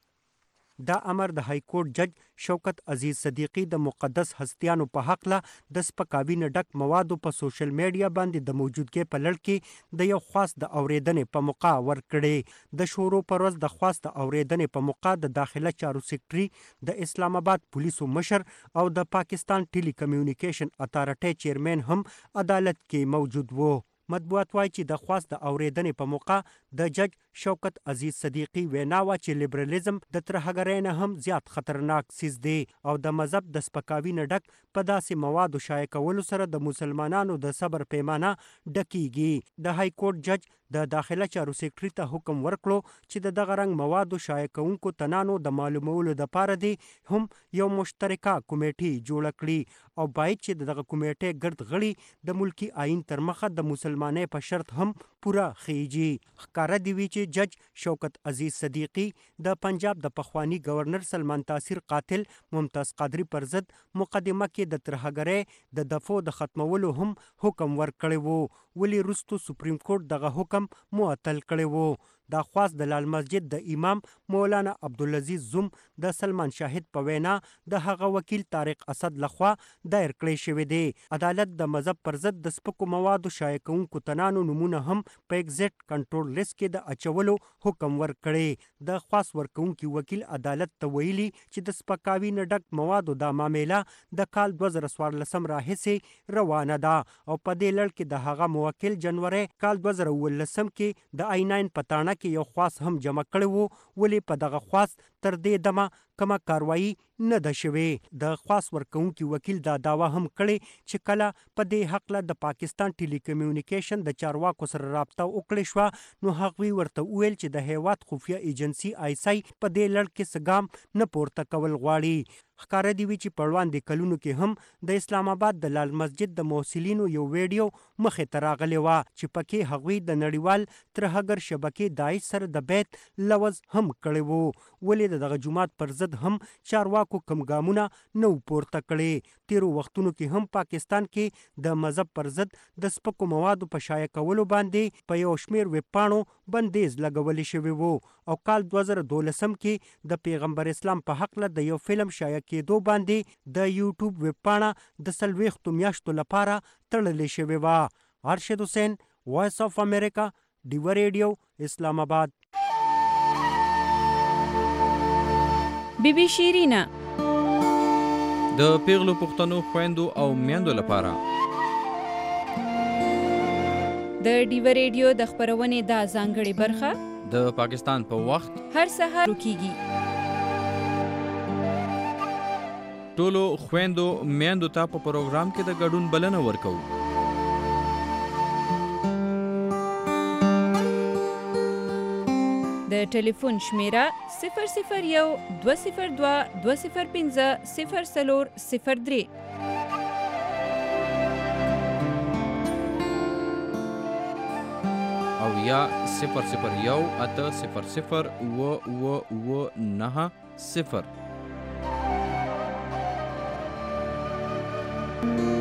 دا امر د های کورټ جج شوکت عزیز صدیقی د مقدس هستیانو په حق له د سپکاوي نه ډک موادو په سوشل میډیا باندې د موجودګۍ په لړ کې د یو خاص د اوریدنې په موقع ورکړي د شورو پر ورځ د خاص د اوریدنې په موقع د داخله چارو سیکرټري د اسلام آباد پولیسو مشر او د پاکستان ټیلی کمیونیکیشن اتارټي چیرمن هم عدالت کې موجود وو مطبوعات وایي چې د خاص د اوریدنې په موقع د جج شوکت عزیز صدیقی وینا وا چې لیبرالېزم د ترهګرۍ نه هم زیات خطرناک سیز دی او د مذهب د سپکاوي نه ډک په داسې موادو شایع کولو سره د مسلمانانو د صبر پیمانه ډکیږي د های کورټ جج د داخله چارو سیکرټري ته حکم ورکړو چې د دغه رنګ موادو شایع کوونکو تنانو د معلومولو لپاره دی هم یو مشترکه کمیټې جوړ کړي او باید چې دغه کمیټې ګرد غړي د ملکی آئین تر مخه د مسلمانۍ په شرط هم پوره خېږي ښکاره دی وی چې جج شوکت عزیز صدیقی د پنجاب د پخوانی گورنر سلمان تاثیر قاتل ممتاز قادری پر ضد مقدمه کې د ترهګرۍ د دفو د ختمولو هم حکم ورکړی وو ولی رستو سپریم کورټ دغه حکم معطل کړی وو دا خواست د لال مسجد د امام مولانا عبدالعزیز زوم د سلمان شاهد په وینا د هغه وکیل طارق اسد لخوا دایر کړی شوی دی عدالت د مذهب پر ضد د سپکو موادو شایع کوونکو تنانو نمونه هم په ایگزټ کنټرول لیست کې د اچولو حکم ورکړی د خواست ورکوونکي وکیل عدالت ته ویلي چې د سپکاوي نه ډک موادو دا معامله د کال دوه زره څوارلسم راهیسې روانه ده او په دې لړ کې د هغه موکل جنوري کال دوه زره اوولسم کې د آی ناین پټانه کې یو خواست هم جمع کړی وو ولې په دغه خواست تر دې دمه کومه کاروایی نه ده شوې د خاص ورکوونکي وکیل دا داوا هم کړې چې کله په دې حق له د پاکستان ټیلی کمیونیکیشن د چارواکو سره رابطه وکړې شوه نو هغوی ورته وویل چې د هیواد خفیه ایجنسي آیسای په دې لړ کې څه ګام نه پورته کول غواړي ښکاره دی وی چې په وړاندې کلونو کې هم د اسلام آباد د لال مسجد د محصلینو یو ویډیو مخې ته راغلی وه چې پکې هغوی د نړیوال ترهګر شبکې داعش سره د بیت لوظ هم کړی وو ولې د دغه جومات پر ضد هم چارواکو کم ګامونه نه پورته کړي تیرو وختونو کې هم پاکستان کې د مذهب پر ضد د سپکو موادو په شایع کولو باندې په یو شمیر ویب پاڼو بندیز لګولی شوی وو او کال دوه زره دولسم کې د پیغمبر اسلام په حق له د یو فلم شایع کېدو باندې د یوټیوب ویب پاڼه د څلوېښتو میاشتو لپاره تړلې شوې وه ارشد حسین وایس اف امریکا ډیوا ریډیو اسلام آباد بی بی شیرینا د پیغلو پښتنو خويندو او میندو لپاره د ډیوا ریډیو د خبرونې دا ځانګړې برخه د پاکستان په وخت هر سهار کیږي ټولو خويندو میندو ته په پروګرام کې د ګډون بلنه ورکو د ټلیفون شمیره صفر صفر یو دوه صفر دوه دوه صفر پنځه صفر څلور صفر درې او یا صفر صفر یو اته صفر صفر اوه اوه اوه نهه صفر